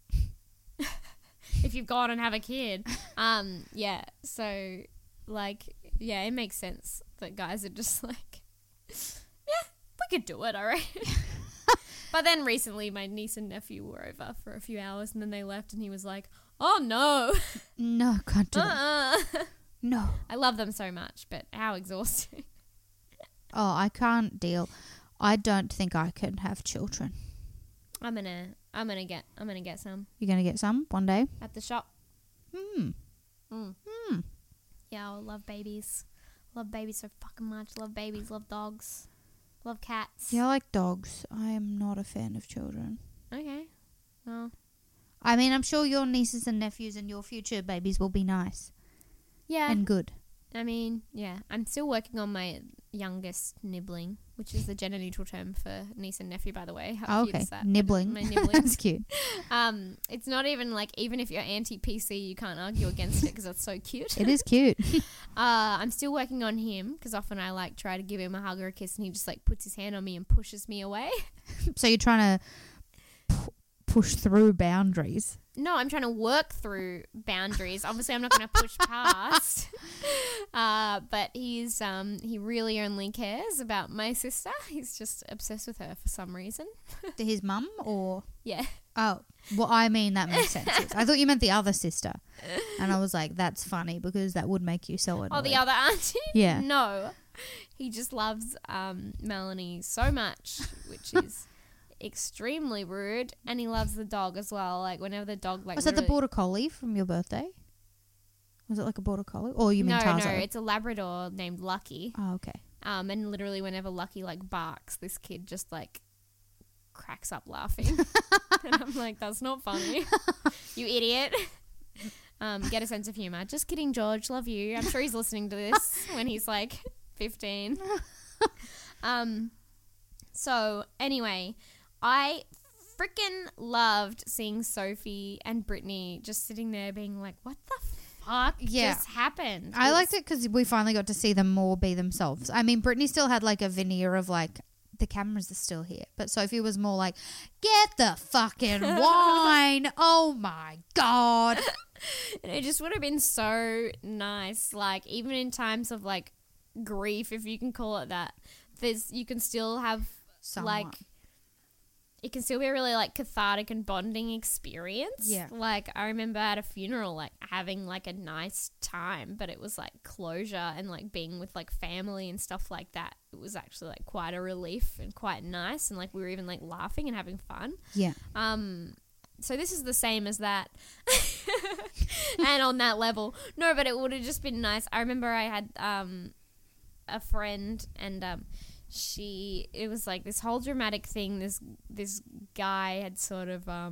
D: If you've gone and have a kid. Yeah. So, like, yeah, it makes sense that guys are just like, yeah, we could do it, all right. But then recently my niece and nephew were over for a few hours and then they left and he was like, oh, no.
E: No, can't do that. No.
D: I love them so much, but how exhausting.
E: Oh, I can't deal. I don't think I can have children.
D: I'm gonna get some
E: You're going to get some one day?
D: at the shop.
E: Hmm.
D: Yeah, I love babies. Love babies so fucking much. Love babies, love dogs, love cats.
E: Yeah, I like dogs. I am not a fan of children.
D: Okay. Well,
E: I mean, I'm sure your nieces and nephews and your future babies will be nice
D: yeah.
E: and good.
D: I mean, yeah. I'm still working on my youngest nibbling, which is the gender neutral term for niece and nephew, by the way. How cute
E: Okay,
D: is that?
E: nibbling.
D: My nibbling.
E: That's cute.
D: It's not even like, even if you're anti-PC, you can't argue against it because that's so cute.
E: It is cute.
D: I'm still working on him because often I like try to give him a hug or a kiss and he just like puts his hand on me and pushes me away.
E: So you're trying to push through boundaries.
D: No, I'm trying to work through boundaries. Obviously, I'm not going to push past. But he really only cares about my sister. He's just obsessed with her for some reason.
E: His mum or...
D: Yeah.
E: Oh, well, I mean, that makes sense. Yes. I thought you meant the other sister. And I was like, that's funny because that would make you so annoyed.
D: Oh, the other auntie?
E: Yeah.
D: No. He just loves Melanie so much, which is extremely rude. And he loves the dog as well. Like, whenever the dog, like...
E: Was that the Border Collie from your birthday? Was it like a Border Collie? Or you mean Tazo?
D: No, it's a Labrador named Lucky.
E: Oh, okay.
D: And literally whenever Lucky, like, barks, this kid just, like, cracks up laughing. And I'm like, that's not funny. You idiot. Get a sense of humor. Just kidding, George. Love you. I'm sure he's listening to this when he's like 15. So anyway, I freaking loved seeing Sophie and Brittany just sitting there being like, what the fuck just happened?
E: I liked it because we finally got to see them more be themselves. I mean, Brittany still had like a veneer of like, the cameras are still here. But Sophie was more like, get the fucking wine. Oh my God.
D: And it just would have been so nice. Like, even in times of like grief, if you can call it that, you can still have
E: Somewhat.
D: like, it can still be a really like cathartic and bonding experience.
E: Yeah.
D: Like, I remember at a funeral, like having like a nice time, but it was like closure and like being with like family and stuff like that. It was actually like quite a relief and quite nice. And like we were even like laughing and having fun.
E: Yeah.
D: So this is the same as that. And on that level. No, but it would have just been nice. I remember I had a friend and it was like this whole dramatic thing. This guy had sort of I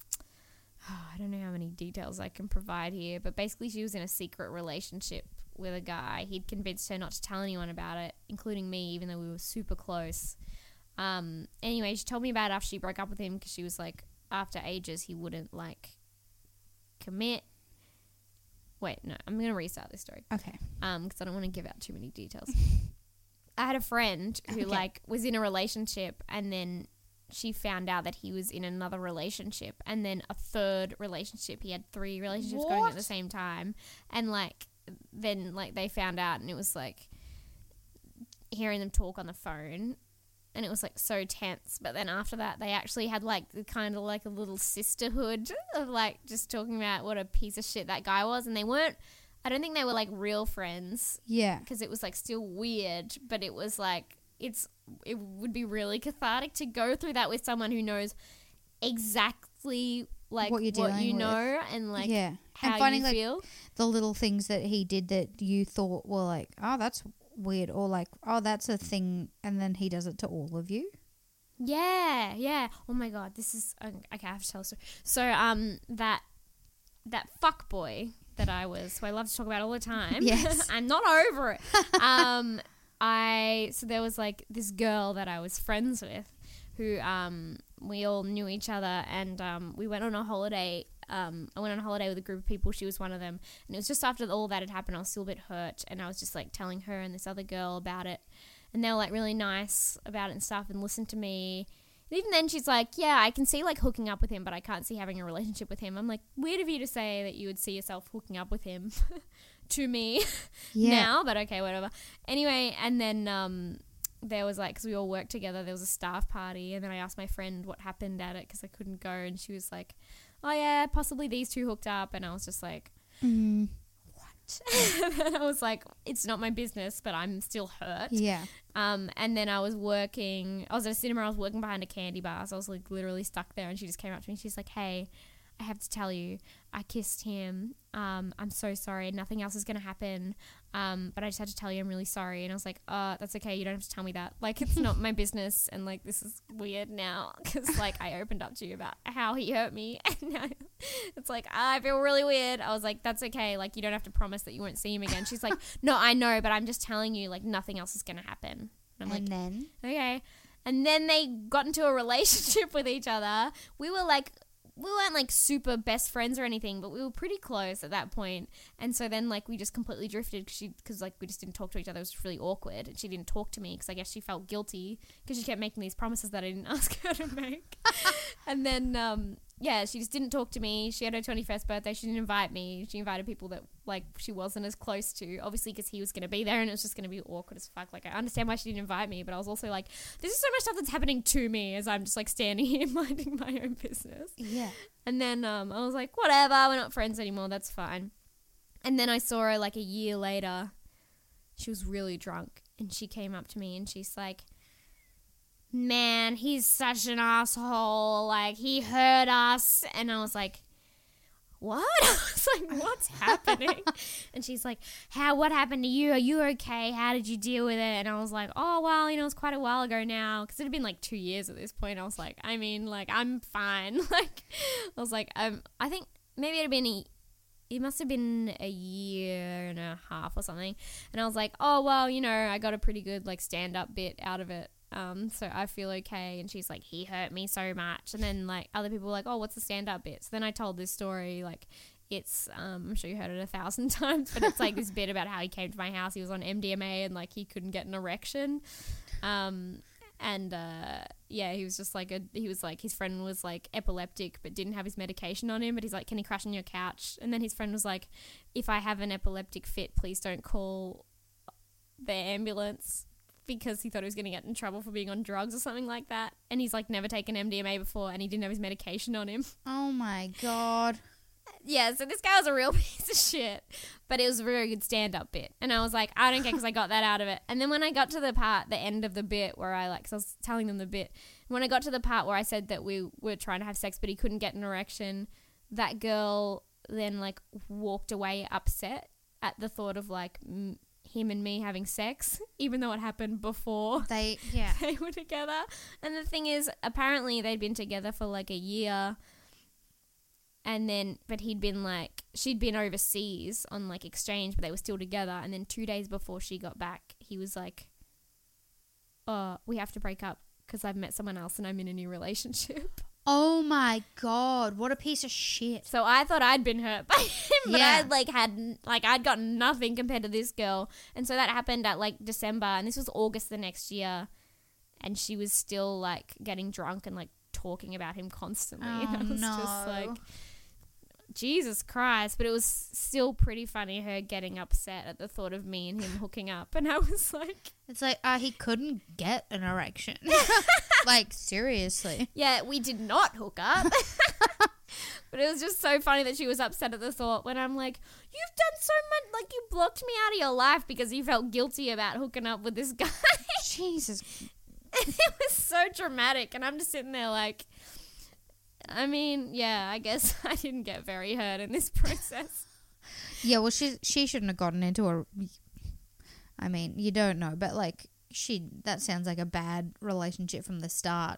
D: don't know how many details I can provide here, but basically she was in a secret relationship with a guy. He'd convinced her not to tell anyone about it, including me, even though we were super close. Anyway, she told me about it after she broke up with him because she was like, after ages he wouldn't like commit. Wait, no, I'm going to restart this story.
E: Okay.
D: Because I don't want to give out too many details. I had a friend who like was in a relationship and then she found out that he was in another relationship and then a third relationship. He had 3 relationships going at the same time. And like, then like they found out and it was like hearing them talk on the phone and it was like so tense. But then after that, they actually had like the kind of like a little sisterhood of like just talking about what a piece of shit that guy was. And I don't think they were like real friends.
E: Yeah.
D: Because it was like still weird, but it was like, it would be really cathartic to go through that with someone who knows exactly like
E: what you
D: know and like how
E: and finding
D: you feel.
E: Like the little things that he did that you thought were like, oh, that's weird, or like, oh, that's a thing, and then he does it to all of you.
D: Yeah. Oh my God, this is okay. I have to tell a story. So that fuck boy that I was, who I love to talk about all the time.
E: Yes.
D: I'm not over it. So there was like this girl that I was friends with who we all knew each other and we went on a holiday. I went on a holiday with a group of people. She was one of them. And it was just after all that had happened, I was still a bit hurt. And I was just like telling her and this other girl about it. And they were like really nice about it and stuff and listened to me. And even then she's like, yeah, I can see like hooking up with him, but I can't see having a relationship with him. I'm like, weird of you to say that you would see yourself hooking up with him to me now, but okay, whatever. Anyway, and then there was like, because we all worked together, there was a staff party, and then I asked my friend what happened at it because I couldn't go, and she was like, oh yeah, possibly these two hooked up, and I was just like, what? And I was like, it's not my business, but I'm still hurt.
E: Yeah.
D: And then I was at a cinema, I was working behind a candy bar, so I was like literally stuck there, and she just came up to me and she's like, hey, I have to tell you, I kissed him. I'm so sorry. Nothing else is going to happen. But I just had to tell you I'm really sorry. And I was like, that's okay. You don't have to tell me that. Like, it's not my business. And like, this is weird now. Because like, I opened up to you about how he hurt me. And now it's like, I feel really weird. I was like, that's okay. Like, you don't have to promise that you won't see him again. She's like, no, I know. But I'm just telling you, like, nothing else is going to happen. And I'm like,
E: then?
D: Okay. And then they got into a relationship with each other. We weren't like super best friends or anything, but we were pretty close at that point. And so then like we just completely drifted because like we just didn't talk to each other. It was just really awkward, and she didn't talk to me because I guess she felt guilty because she kept making these promises that I didn't ask her to make. And then she just didn't talk to me. She had her 21st birthday. She didn't invite me. She invited people that like she wasn't as close to, obviously because he was going to be there, and it was just going to be awkward as fuck. Like, I understand why she didn't invite me, but I was also like, this is so much stuff that's happening to me as I'm just like standing here minding my own business.
E: Yeah.
D: And then I was like, whatever, we're not friends anymore, that's fine. And then I saw her like a year later. She was really drunk, and she came up to me and she's like, man, he's such an asshole, like he hurt us. And I was like, what? I was like, what's happening? And she's like, what happened to you? Are you okay? How did you deal with it? And I was like, oh, well, it's quite a while ago now, because it had been like 2 years at this point. I was like, I mean, like, I'm fine. Like, I was like, I think maybe it had been it must have been a year and a half or something. And I was like, oh, well, you know, I got a pretty good like stand-up bit out of it. So I feel okay. And she's like, he hurt me so much. And then like other people were like, oh, what's the stand-up bit? So then I told this story, like it's, I'm sure you heard it 1,000 times, but it's like this bit about how he came to my house. He was on MDMA and like he couldn't get an erection. Yeah, he was just like he was like, his friend was like epileptic but didn't have his medication on him, but he's like, can he crash on your couch? And then his friend was like, if I have an epileptic fit, please don't call the ambulance, because he thought he was going to get in trouble for being on drugs or something like that. And he's like never taken MDMA before and he didn't have his medication on him.
E: Oh my God.
D: Yeah, so this guy was a real piece of shit, but it was a very good stand-up bit. And I was like, I don't care, because I got that out of it. And then when I got to the end of the bit where I like, because I was telling them the bit, when I got to the part where I said that we were trying to have sex but he couldn't get an erection, that girl then like walked away upset at the thought of like him and me having sex, even though it happened before
E: They
D: were together. And the thing is, apparently they'd been together for like a year. And then, but she'd been overseas on like exchange, but they were still together. And then 2 days before she got back, he was like, oh, we have to break up because I've met someone else and I'm in a new relationship.
E: Oh my God, what a piece of shit.
D: So I thought I'd been hurt by him, but
E: Yeah.
D: I'd gotten nothing compared to this girl. And so that happened at like December, and this was August the next year. And she was still like getting drunk and like talking about him constantly.
E: Oh,
D: and I was
E: no.
D: just like, Jesus Christ. But it was still pretty funny, her getting upset at the thought of me and him hooking up. And I was like,
E: It's like, he couldn't get an erection. Like, seriously.
D: yeah, we did not hook up. But it was just so funny that she was upset at the thought, when I'm like, you've done so much, like you blocked me out of your life because you felt guilty about hooking up with this guy.
E: Jesus.
D: It was so dramatic, and I'm just sitting there like, I mean, yeah, I guess I didn't get very hurt in this process.
E: Yeah, well, she shouldn't have gotten into a... I mean, you don't know, but like, that sounds like a bad relationship from the start.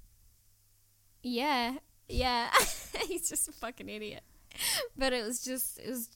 D: Yeah. He's just a fucking idiot. But it was,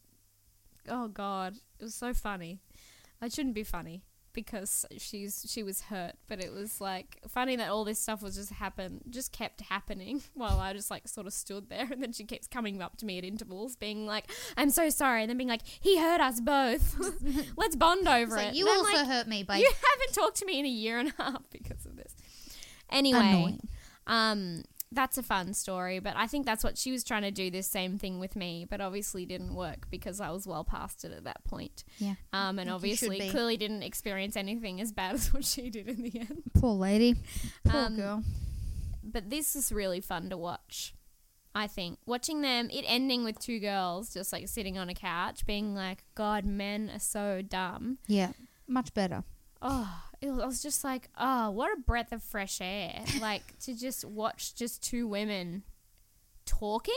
D: oh God, it was so funny. It shouldn't be funny because she was hurt, but it was like funny that all this stuff was just kept happening while I just like sort of stood there, and then she keeps coming up to me at intervals being like, I'm so sorry, and then being like, he hurt us both. Let's bond over it.
E: You
D: And I'm
E: also
D: like,
E: hurt me by...
D: you haven't talked to me in a year and a half because of this. Anyway,
E: Annoying.
D: that's a fun story, but I think that's what she was trying to do, this same thing with me, but obviously didn't work because I was well past it at that point.
E: Yeah.
D: And
E: Like you
D: obviously
E: should be.
D: clearly didn't experience anything as bad as what she did in the end.
E: Poor lady. Poor girl.
D: But this is really fun to watch, I think. Watching them, it ending with two girls just like sitting on a couch being like, God, men are so dumb.
E: Yeah, much better.
D: Oh, I was just like, oh, what a breath of fresh air. Like, to just watch just two women talking,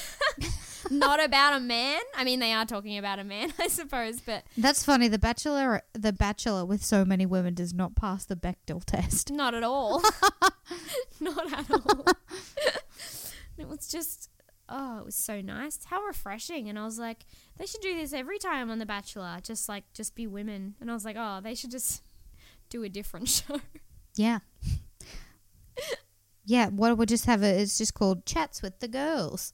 D: not about a man. I mean, they are talking about a man, I suppose, but
E: That's funny. The Bachelor with so many women does not pass the Bechdel test.
D: not at all. Not at all. It was just, oh, it was so nice. How refreshing. And I was like, they should do this every time on The Bachelor. Just be women. And I was like, oh, they should just do a different show.
E: Yeah. Yeah, what we'll just have it's just called Chats with the Girls.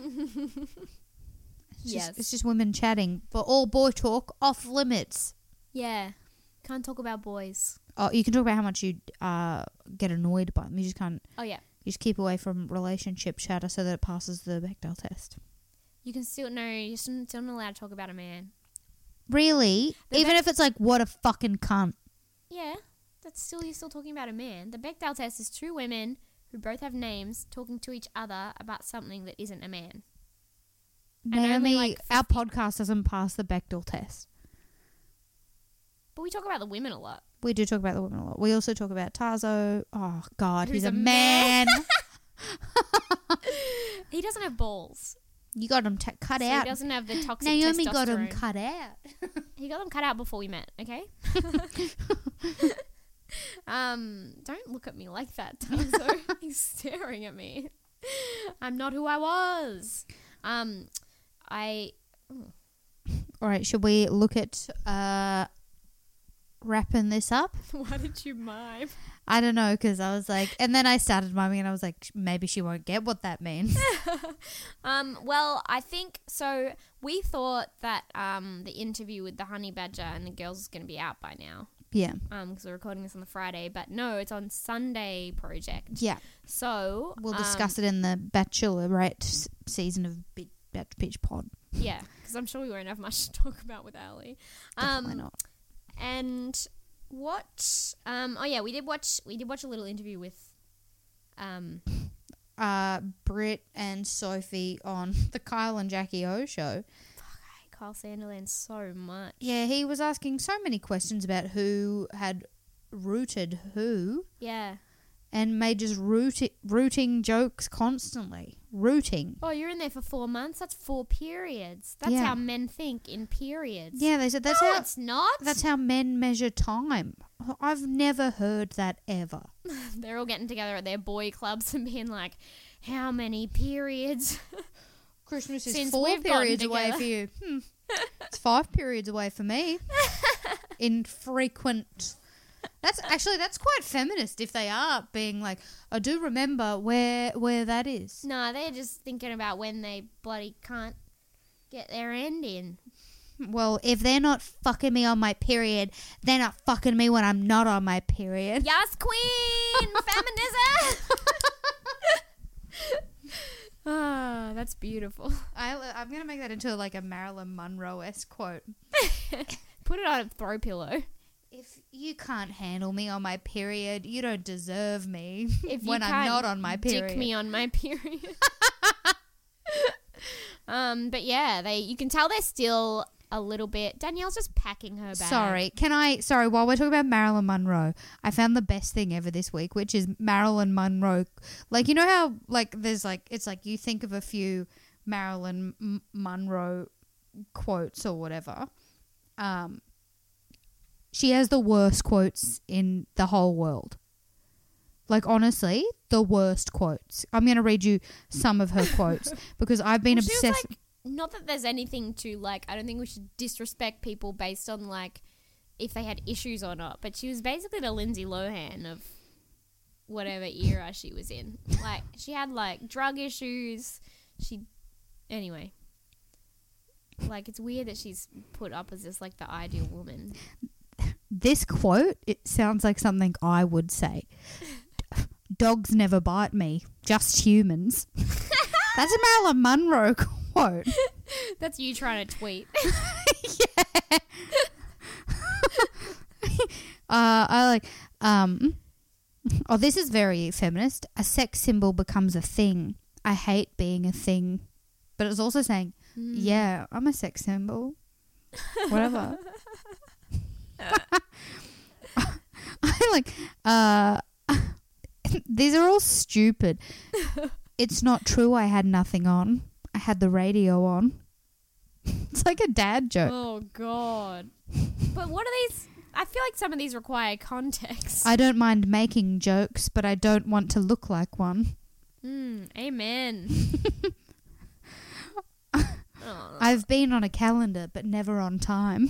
D: Yes.
E: It's just women chatting, but all boy talk off limits.
D: Yeah. Can't talk about boys.
E: Oh, you can talk about how much you get annoyed by them. You just can't.
D: Oh, yeah.
E: You just keep away from relationship chatter so that it passes the Bechdel test.
D: You can still, no, you're still not allowed to talk about a man.
E: Really? Even if it's like, what a fucking cunt.
D: Yeah. You're still talking about a man. The Bechdel test is two women who both have names talking to each other about something that isn't a man. And only,
E: Naomi,
D: like,
E: our podcast doesn't pass the Bechdel test.
D: But we talk about the women a lot.
E: We do talk about the women a lot. We also talk about Tarzo. Oh, God,
D: Who's
E: he's
D: a
E: a man.
D: He doesn't have balls.
E: You got him cut
D: So
E: out.
D: he doesn't have the toxic
E: Naomi
D: testosterone.
E: got him cut out.
D: He got them cut out before we met, okay? Don't look at me like that, Tarzo. He's staring at me. I'm not who I was.
E: All right, should we look at wrapping this up?
D: Why did you mime?
E: I don't know, because I was like, and then I started miming and I was like, maybe she won't get what that means.
D: Well, I think so. We thought that the interview with the honey badger and the girls is going to be out by now.
E: Yeah.
D: Because we're recording this on the Friday, but no, it's on Sunday project.
E: Yeah.
D: So
E: We'll discuss it in the Bachelorette season of Batch Pitch Pod.
D: Yeah, because I'm sure we won't have much to talk about with Ali.
E: Definitely not.
D: And what? We did watch a little interview with
E: Britt and Sophie on the Kyle and Jackie O show.
D: I hate Kyle Sandilands so much.
E: Yeah, he was asking so many questions about who had rooted who.
D: Yeah.
E: And made just rooting jokes constantly. Rooting.
D: Oh, you're in there for 4 months? That's 4 periods. That's how men think in periods.
E: Yeah, they said that's
D: no,
E: how
D: it's not.
E: That's how men measure time. I've never heard that ever.
D: They're all getting together at their boy clubs and being like, how many periods?
E: Christmas is
D: Since
E: 4
D: we've gotten
E: periods away
D: together.
E: for you. It's 5 periods away for me. Infrequent. That's quite feminist if they are being like, I do remember where that is.
D: No, they're just thinking about when they bloody can't get their end in.
E: Well, if they're not fucking me on my period, they're not fucking me when I'm not on my period.
D: Yes, queen! Feminism! Ah, that's beautiful.
E: I'm going to make that into like a Marilyn Monroe-esque quote.
D: Put it on a throw pillow.
E: If you can't handle me on my period, you don't deserve me
D: If you
E: when I'm
D: can't
E: not on my period.
D: dick me on my period. But yeah, you can tell they're still a little bit. Danielle's just packing her bag.
E: Sorry, while we're talking about Marilyn Monroe, I found the best thing ever this week, which is Marilyn Monroe. Like, you know how, like, there's like, it's like you think of a few Marilyn Monroe quotes or whatever. She has the worst quotes in the whole world. Like, honestly, the worst quotes. I'm going to read you some of her quotes because I've been
D: She was
E: obsessed.
D: like, not that there's anything to, like, I don't think we should disrespect people based on, like, if they had issues or not. But she was basically the Lindsay Lohan of whatever era she was in. Like, she had, like, drug issues. Anyway. Like, it's weird that she's put up as just, like, the ideal woman.
E: This quote, it sounds like something I would say. Dogs never bite me, just humans. That's a Marilyn Monroe quote.
D: That's you trying to tweet.
E: Yeah. I like, this is very feminist. A sex symbol becomes a thing. I hate being a thing. But it's also saying, yeah, I'm a sex symbol. Whatever. I like, these are all stupid. It's not true I had nothing on. I had the radio on. It's like a dad joke.
D: Oh, God. But what are these? I feel like some of these require context.
E: I don't mind making jokes, but I don't want to look like one.
D: Amen.
E: I've been on a calendar, but never on time.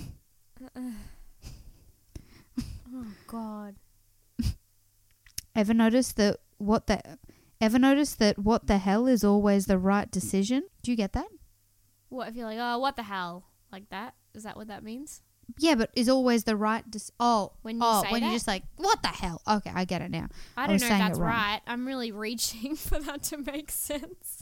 D: Oh, God.
E: Ever notice that what the hell is always the right decision? Do you get that?
D: What if you're like, oh, what the hell? Like that? Is that what that means?
E: Yeah, but is always the right
D: when you say
E: when
D: that?
E: you're just like, what the hell? Okay, I get it now.
D: I don't
E: was
D: know if
E: saying
D: that's
E: it wrong.
D: right. I'm really reaching for that to make sense.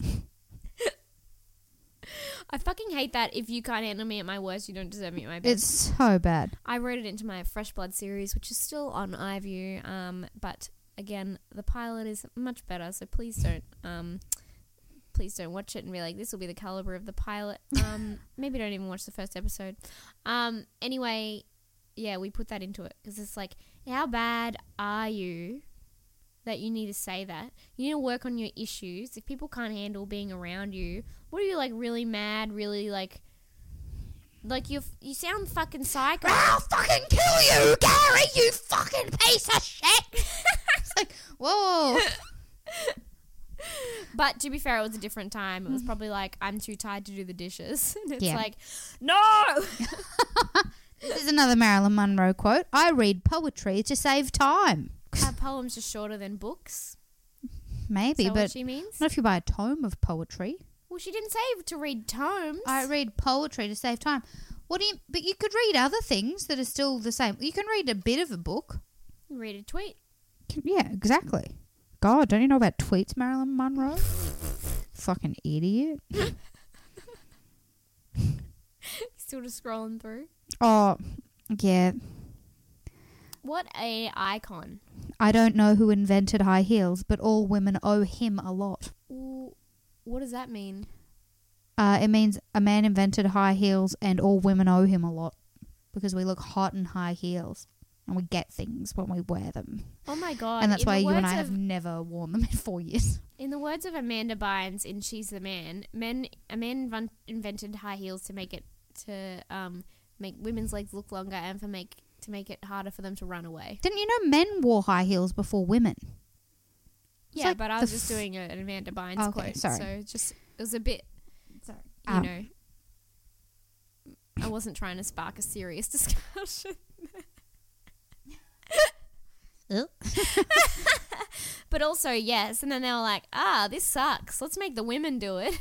D: I fucking hate that. If you can't handle me at my worst, you don't deserve me at my best.
E: It's so bad.
D: I wrote it into my Fresh Blood series, which is still on iView. But again, the pilot is much better, so please don't watch it and be like, this will be the caliber of the pilot. Maybe don't even watch the first episode. Anyway, yeah, we put that into it because it's like, how bad are you that you need to say that? You need to work on your issues. If people can't handle being around you, what are you, like, really mad, really, like you sound fucking psycho.
E: I'll fucking kill you, Gary, you fucking piece of shit. It's like, whoa.
D: But to be fair, it was a different time. It was probably like, I'm too tired to do the dishes. And it's
E: Yeah.
D: like, no!
E: This is another Marilyn Monroe quote. I read poetry to save time.
D: Are poems just shorter than books?
E: Maybe,
D: Is that
E: but
D: what she means?
E: not if you buy a tome of poetry.
D: Well, she didn't say to read tomes.
E: I read poetry to save time. But you could read other things that are still the same. You can read a bit of a book.
D: Read a tweet.
E: Yeah, exactly. God, don't you know about tweets, Marilyn Monroe? Fucking idiot.
D: Still just scrolling through.
E: Oh, yeah.
D: What a icon.
E: I don't know who invented high heels, but all women owe him a lot.
D: Ooh, what does that mean?
E: It means a man invented high heels and all women owe him a lot because we look hot in high heels and we get things when we wear them.
D: Oh my God.
E: And that's
D: In
E: why
D: the
E: you and
D: words
E: I
D: of-
E: have never worn them in 4 years.
D: In the words of Amanda Bynes in She's the Man, a man invented high heels to make women's legs look longer and to make it harder for them to run away.
E: Didn't you know men wore high heels before women? It's
D: Yeah,
E: like
D: but I
E: the
D: was just doing an Amanda Bynes
E: Okay,
D: quote.
E: sorry.
D: So it was a bit,
E: Sorry.
D: you know, I wasn't trying to spark a serious discussion. But also, yes. And then they were like, this sucks. Let's make the women do it.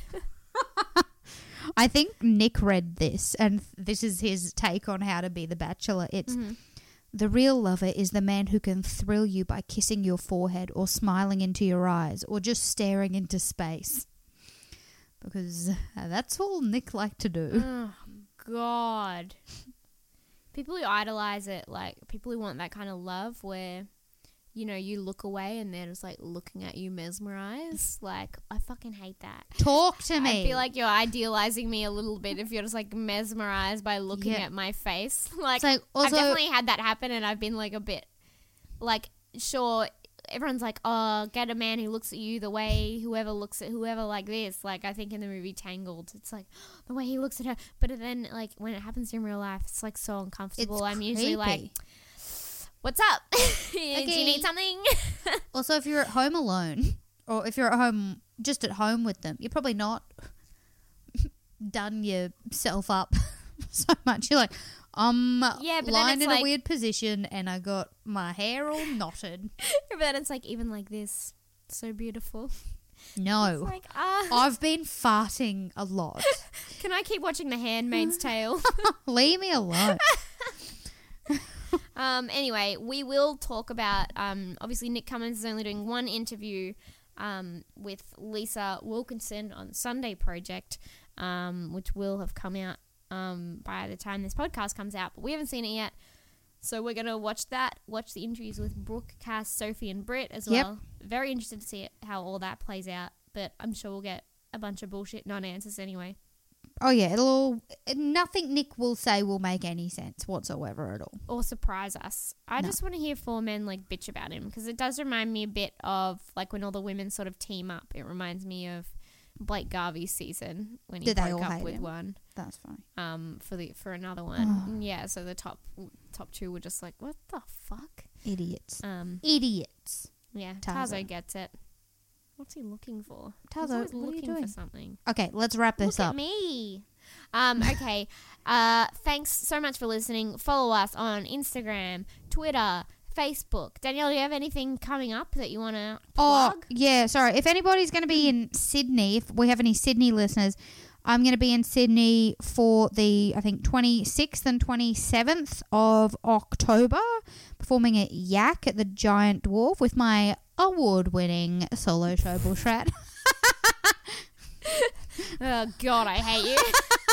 E: I think Nick read this, and this is his take on how to be the Bachelor. It's the real lover is the man who can thrill you by kissing your forehead or smiling into your eyes or just staring into space. Because that's all Nick liked to do.
D: Oh, God. People who idolize it, like people who want that kind of love where, you know, you look away and they're just like looking at you mesmerized. Like, I fucking hate that.
E: Talk to me.
D: I feel like you're idealizing me a little bit if you're just like mesmerized by looking
E: Yeah.
D: at my face. Like,
E: It's like, also-
D: I've definitely had that happen, and I've been like a bit like, sure, everyone's like, oh, get a man who looks at you the way whoever looks at whoever like this. Like, I think in the movie Tangled, it's like the way he looks at her. But then, like, when it happens in real life, it's like so uncomfortable.
E: It's
D: I'm usually like,
E: creepy.
D: what's up? Do you need something?
E: Also, if you're at home alone, or if you're at home, just at home with them, you're probably not done yourself up so much. You're like,
D: Yeah, but then
E: lying
D: it's
E: in a
D: like-
E: weird position and I got my hair all knotted.
D: But then it's like, even like this, so beautiful.
E: No.
D: It's like,
E: I've been farting a lot.
D: can I keep watching The Handmaid's Tale?
E: Leave me alone.
D: Anyway, we will talk about, obviously Nick Cummins is only doing one interview with Lisa Wilkinson on Sunday Project, which will have come out by the time this podcast comes out, but we haven't seen it yet. So we're going to watch that, watch the interviews with Brooke, Cass, Sophie and Britt as
E: Yep.
D: well. Very interested to see how all that plays out, but I'm sure we'll get a bunch of bullshit non-answers anyway.
E: Oh, yeah. Nothing Nick will say will make any sense whatsoever at all.
D: Or surprise us. I just want to hear four men like bitch about him, because it does remind me a bit of like when all the women sort of team up. It reminds me of Blake Garvey's season when he
E: Did they
D: broke
E: all
D: up
E: hate
D: with
E: him?
D: one
E: That's funny.
D: for another one. Yeah, so the top two were just like, what the fuck?
E: Idiots.
D: Idiots.
E: Idiots.
D: Yeah,
E: Tazo.
D: Tazo gets it. What's he looking for?
E: Tazo,
D: He's always
E: what are you
D: looking
E: doing?
D: for something.
E: Okay, let's wrap this
D: Look
E: up.
D: at me. Okay. Thanks so much for listening. Follow us on Instagram, Twitter, Facebook. Danielle, do you have anything coming up that you want to plug?
E: Oh, yeah, sorry. If anybody's going to be in Sydney, if we have any Sydney listeners, I'm going to be in Sydney for the, I think, 26th and 27th of October, performing at Yak at the Giant Dwarf with my award-winning solo show, Bullshrat.
D: Oh, God, I hate you.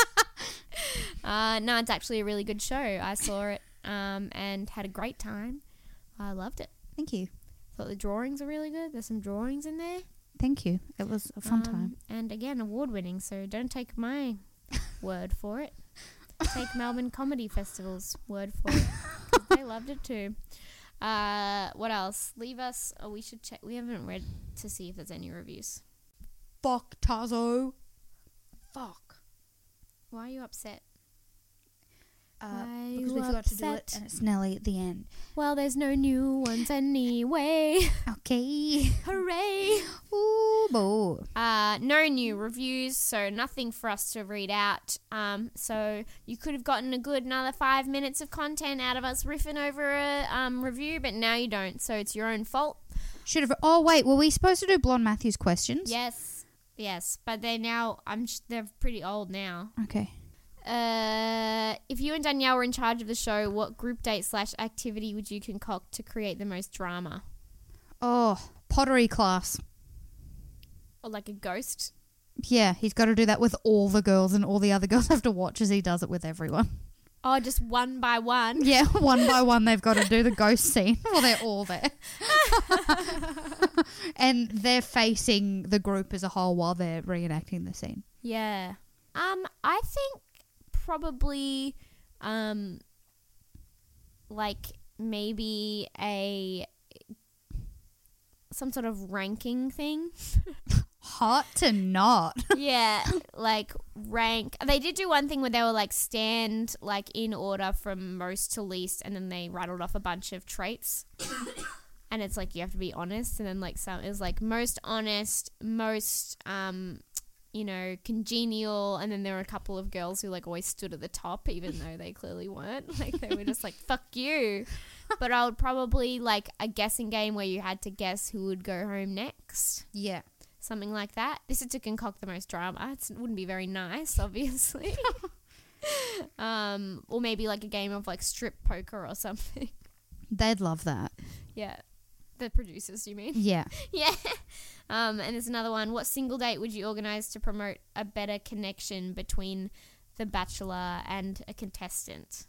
D: No, it's actually a really good show. I saw it and had a great time. I loved it.
E: Thank you.
D: Thought the drawings are really good. There's some drawings in there.
E: Thank you. It was a fun time.
D: And again, award-winning, so don't take my word for it. Take Melbourne Comedy Festival's word for it, 'cause they loved it too. What else? Leave us... Oh, we should check. We haven't read to see if there's any reviews.
E: Fuck, Tazo. Fuck.
D: Why are you upset?
E: Because we forgot to do it, and it's Nelly at the end.
D: Well, there's no new ones anyway.
E: Okay.
D: Hooray!
E: Ooh, Boo.
D: No new reviews, so nothing for us to read out. So you could have gotten a good another 5 minutes of content out of us riffing over a review, but now you don't, so it's your own fault.
E: Should have. Oh wait, were we supposed to do Blonde Matthews questions?
D: Yes, but they're pretty old now.
E: Okay.
D: If you and Danielle were in charge of the show, what group date / activity would you concoct to create the most drama?
E: Oh, pottery class.
D: Or like a ghost?
E: Yeah, he's got to do that with all the girls, and all the other girls have to watch as he does it with everyone.
D: Oh, just one by one?
E: Yeah, one by one they've got to do the ghost scene. Well, they're all there. And they're facing the group as a whole while they're reenacting the scene.
D: Yeah. I think probably like maybe some sort of ranking thing.
E: Hot to not.
D: Yeah, like rank. They did do one thing where they were like stand like in order from most to least, and then they rattled off a bunch of traits. And it's like you have to be honest, and then like some is like most honest, most congenial, and then there were a couple of girls who like always stood at the top even though they clearly weren't. Like they were just like fuck you. But I would probably like a guessing game where you had to guess who would go home next.
E: Yeah.
D: Something like that. This is to concoct the most drama. It wouldn't be very nice, obviously. Or maybe like a game of like strip poker or something.
E: They'd love that.
D: Yeah. The producers, you mean?
E: Yeah.
D: Yeah. And there's another one. What single date would you organise to promote a better connection between the bachelor and a contestant?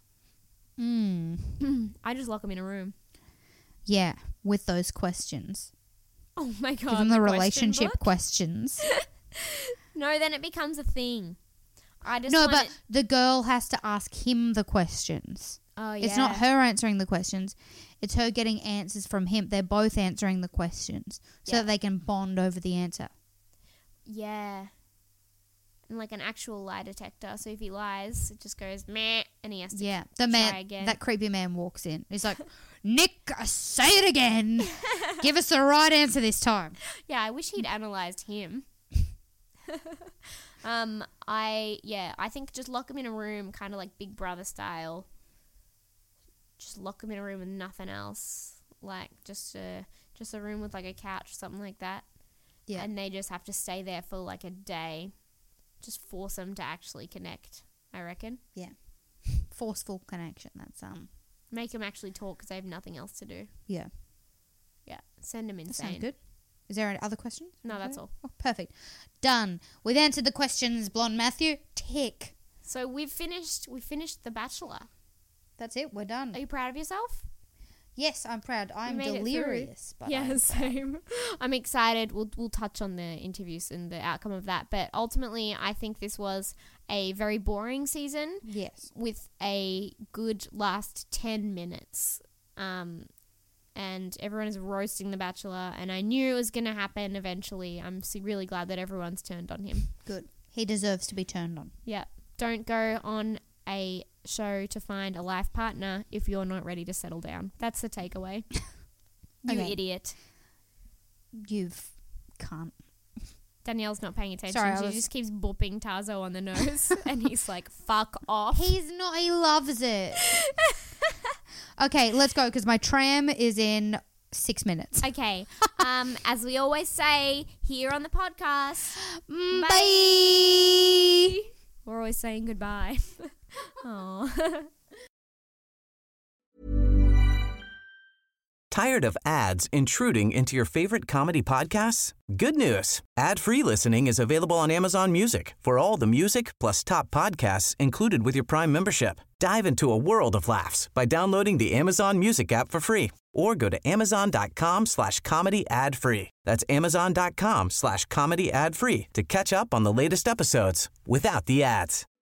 D: I just lock them in a room.
E: Yeah, with those questions.
D: Oh my God.
E: Give them the
D: question
E: relationship
D: book?
E: questions.
D: No, then it becomes a thing.
E: But the girl has to ask him the questions.
D: Oh, yeah.
E: It's not her answering the questions. It's her getting answers from him. They're both answering the questions so that they can bond over the answer.
D: Yeah. And like an actual lie detector. So if he lies, it just goes meh, and he has to try again.
E: That creepy man walks in. He's like, Nick, say it again. Give us the right answer this time.
D: Yeah, I wish he'd analysed him. I think just lock him in a room, kind of like Big Brother style. Just lock him in a room with nothing else, like just a room with like a couch or something like that. Yeah, and they just have to stay there for like a day. Just force them to actually connect, I reckon. Yeah,
E: forceful connection. That's
D: make them actually talk because they have nothing else to do.
E: Yeah,
D: send them insane.
E: That sounds good. Is there any other questions?
D: No, that's all.
E: Oh, perfect. Done. We've answered the questions, Blonde Matthew. Tick.
D: So we finished The Bachelor.
E: That's it. We're done.
D: Are you proud of yourself?
E: Yes, I'm proud. I'm delirious. But
D: yeah, same. I'm excited. We'll touch on the interviews and the outcome of that. But ultimately, I think this was a very boring season.
E: Yes.
D: With a good last 10 minutes. And everyone is roasting The Bachelor. And I knew it was going to happen eventually. I'm really glad that everyone's turned on him.
E: Good. He deserves to be turned on.
D: Yeah. Don't go on a show to find a life partner if you're not ready to settle down. That's the takeaway. You idiot.
E: You can't.
D: Danielle's not paying attention.
E: Sorry,
D: she just keeps booping Tazo on the nose and he's like, fuck off.
E: He's not. He loves it. Okay, let's go because my tram is in 6 minutes.
D: Okay. As we always say here on the podcast,
E: bye.
D: We're always saying goodbye. Oh.
F: Tired of ads intruding into your favorite comedy podcasts? Good news. Ad-free listening is available on Amazon Music for all the music plus top podcasts included with your Prime membership. Dive into a world of laughs by downloading the Amazon Music app for free or go to amazon.com/comedy ad-free. That's amazon.com/comedy ad-free to catch up on the latest episodes without the ads.